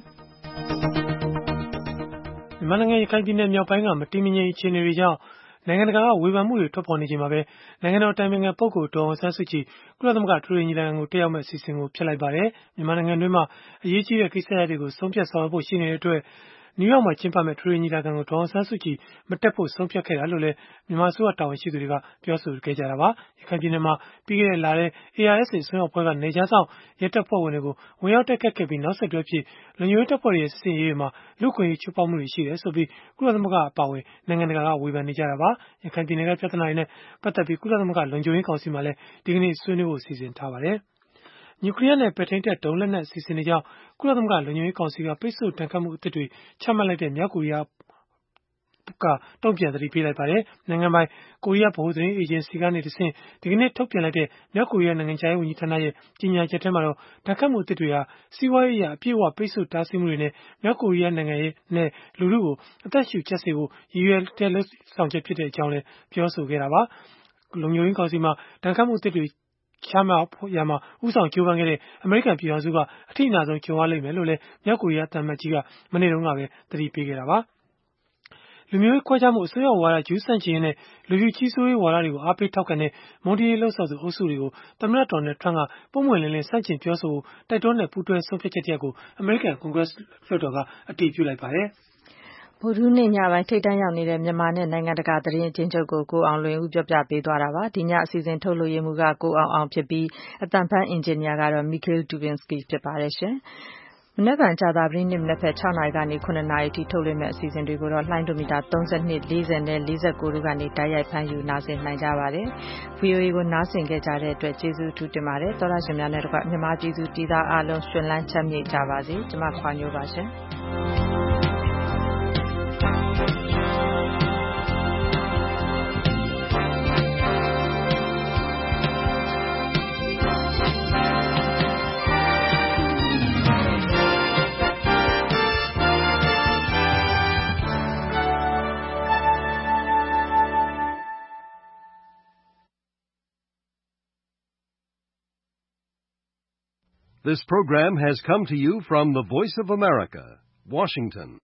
။မြန်မာနိုင်ငံရခိုင်ပြည်နယ်မြောက်ပိုင်းကမတည်မငြိမ်အခြေအနေတွေကြောင့်နိုင်ငံတကာကဝေဖန်မှုတွေထွက်ပေါ်နေချိန်မှာပဲနိုင်ငံတော်အတိုင်ပင်ခံပုဂ္ဂိုလ်ဒေါ်အောင်ဆန်းစုကြည်ကုလသမဂ္ဂထွေထွေညီလာခံကိုတက်ရောက်မယ့်အစီအစဉ်ကိုဖျက်လိုက်ပါတယ်။မြန်မာနိုင်ငံတွင်းမှာအရေးကြီးတဲ့ကိစ္စရပ်တွေကိုဆုံးဖြတ်ဆောင်ရွက်ဖို့ရှိနေတဲ့အတွက်နယူးယောက်မှာကျင်းပမယ့်ထွေထွေညီလာခံကိုဒေါ်အောင်ဆန်းစုကြည်မတက်ဖို့ဆုံးဖြတ်ခဲ့တာလို့လည်းမြန်မာအစိုးရတာဝန်ရှိသူတွေကပြောဆိုခဲ့ကြတာပါ။ရခိုင်ပြည်နယ်မှာပြီးခဲ့တဲ့လထဲ ARSA အစွန်းရောက်အဖွဲ့ကနယ်ခြားစောင့်ရဲတပ်ဖွဲ့ဝင်တွေကိုဝင်ရောက်တိုက်ခတ်ခဲ့ပြီးနောက်ဆက်တွဲဖြစ်လုံခြုံရေးတပ်ဖွဲ့တွေရဲ့စစ်ဆင်ရေးတွေမှာလူ့အခွင့်အရေးချိုးဖောက်မှုတွေရှိတယ်ဆိုပြီးကုလသမဂ္ဂအပါအဝင်နိုင်ငံတကာကဝေဖန်နေကြတာပါ။ရခိုင်ပြည်နယ်ကပြဿနာတွေနဲ့ပတ်သက်ပြီးကုလသမဂ္ဂလုံခြုံရေးကောင်စီမှာလည်းဒီကနေ့ဆွေးနွေးဖို့စီစဉ်ထားပါတယ်။နျူကလ িয়ার နဲ့ပဲ့ထိန်းတပ်ဒုံးလက်နက်အစီအစဉ်တွေကြောင့်ကုလသမဂ္ဂလုံခြုံရေးကောင်စီကပိတ်ဆို့ဒဏ်ခတ်မှုအသစ်တွေချမှတ်လိုက်တဲ့မြောက်ကိုရီးယားကတုံ့ပြန်သတိပေးလိုက်ပါတယ်။နိုင်ငံပိုင်ကိုရီးယားဗဟိုသတင်းအေဂျင်စီကနေတဆင့်ဒီကနေ့ထုတ်ပြန်လိုက်တဲ့မြောက်ကိုရီးယားနိုင်ငံခြားရေးဝန်ကြီးဌာနရဲ့ကြေညာချက်ထဲမှာတော့ဒဏ်ခတ်မှုအသစ်တွေဟာစီးပွားရေးအရအပြည့်အဝပိတ်ဆို့တားဆီးမှုတွေနဲ့မြောက်ကိုရီးယားနိုင်ငံရဲ့နဲ့လူထုကိုအသက်ရှူကျပ်စေဖို့ရည်ရွယ်တဲ့လုပ်ဆောင်ချက်ဖြစ်တဲ့အကြောင်းလည်းပြောဆိုခဲ့တာပါ။လုံခြုံရေးကောင်စီမှာဒဏ်ခတ်မှုအသစ်တွေချမှတ်ရမှာဥဆောင်ကြိုးပမ်းခဲ့တဲ့အမေရိကန်ပြည်ထောင်စုကအထိအနာဆုံးကြုံရလိမ့်မယ်လို့လည်းမြောက်ကိုရီးယားသံအမတ်ကြီးကမနေ့တုန်းကပဲသတိပေးခဲ့တာပါ။လူမျိုးရေးခွဲခြားမှုအစွန်းရောက်ဝါဒဂျူးဆန့်ကျင်ရေးနဲ့လူဖြူကြီးစိုးရေးဝါဒတွေကိုအားပေးထောက်ခံတဲ့မွန်တီရေးလှုပ်ဆောင်သူအုပ်စုတွေကိုသမ္မတဒေါ်နယ်ထရန့်ကပုံမှန်လင်းလင်းဆန့်ကျင်ပြောဆိုတိုက်တွန်းတဲ့ပူးတွဲဆုံးဖြတ်ချက်တရပ်ကိုအမေရိကန်ကွန်ဂရက်လွှတ်တော်ကအတည်ပြုလိုက်ပါတယ်။ဗုဒ္ဓဟူးနေ့ညပိုင်းထိပ်တန်းရောက်နေတဲ့မြန်မာနဲ့နိုင်ငံတကာသတင်းအကျဉ်းချုပ်ကိုကိုအောင်လွင်ဦးပြောပြပေးသွားတာပါ။ဒီညအစီအစဉ်ထုတ်လွှင့်ရမှုကကိုအောင်ဖြစ်ပြီးအသံဖန်အင်ဂျင်နီယာကတော့ Mikhail Dubinsky ဖြစ်ပါတယ်ရှင်။မနက်ဖြန်ကြာသပတေးနေ့မနက်ဖြန်6နာရီကနေ9နာရီထိထုတ်လွှင့်မယ့်အစီအစဉ်တွေကိုတော့လှိုင်းဒိုမီတာ32 40နဲ့49တို့ကနေတိုက်ရိုက်ဖမ်းယူနားဆင်နိုင်ကြပါတယ်။ VOA ကိုနားဆင်ခဲ့ကြတဲ့အတွက်ကျေးဇူးထူးတင်ပါတယ်။သောရရှင်များနဲ့တကွမြန်မာပြည်သူပြည်သားအားလုံးရှင်လန်းချမ်းမြေ့ကြပါစေ။ကျွန်မခွာညိုပါရှင်။ This program has come to you from the Voice of America, Washington.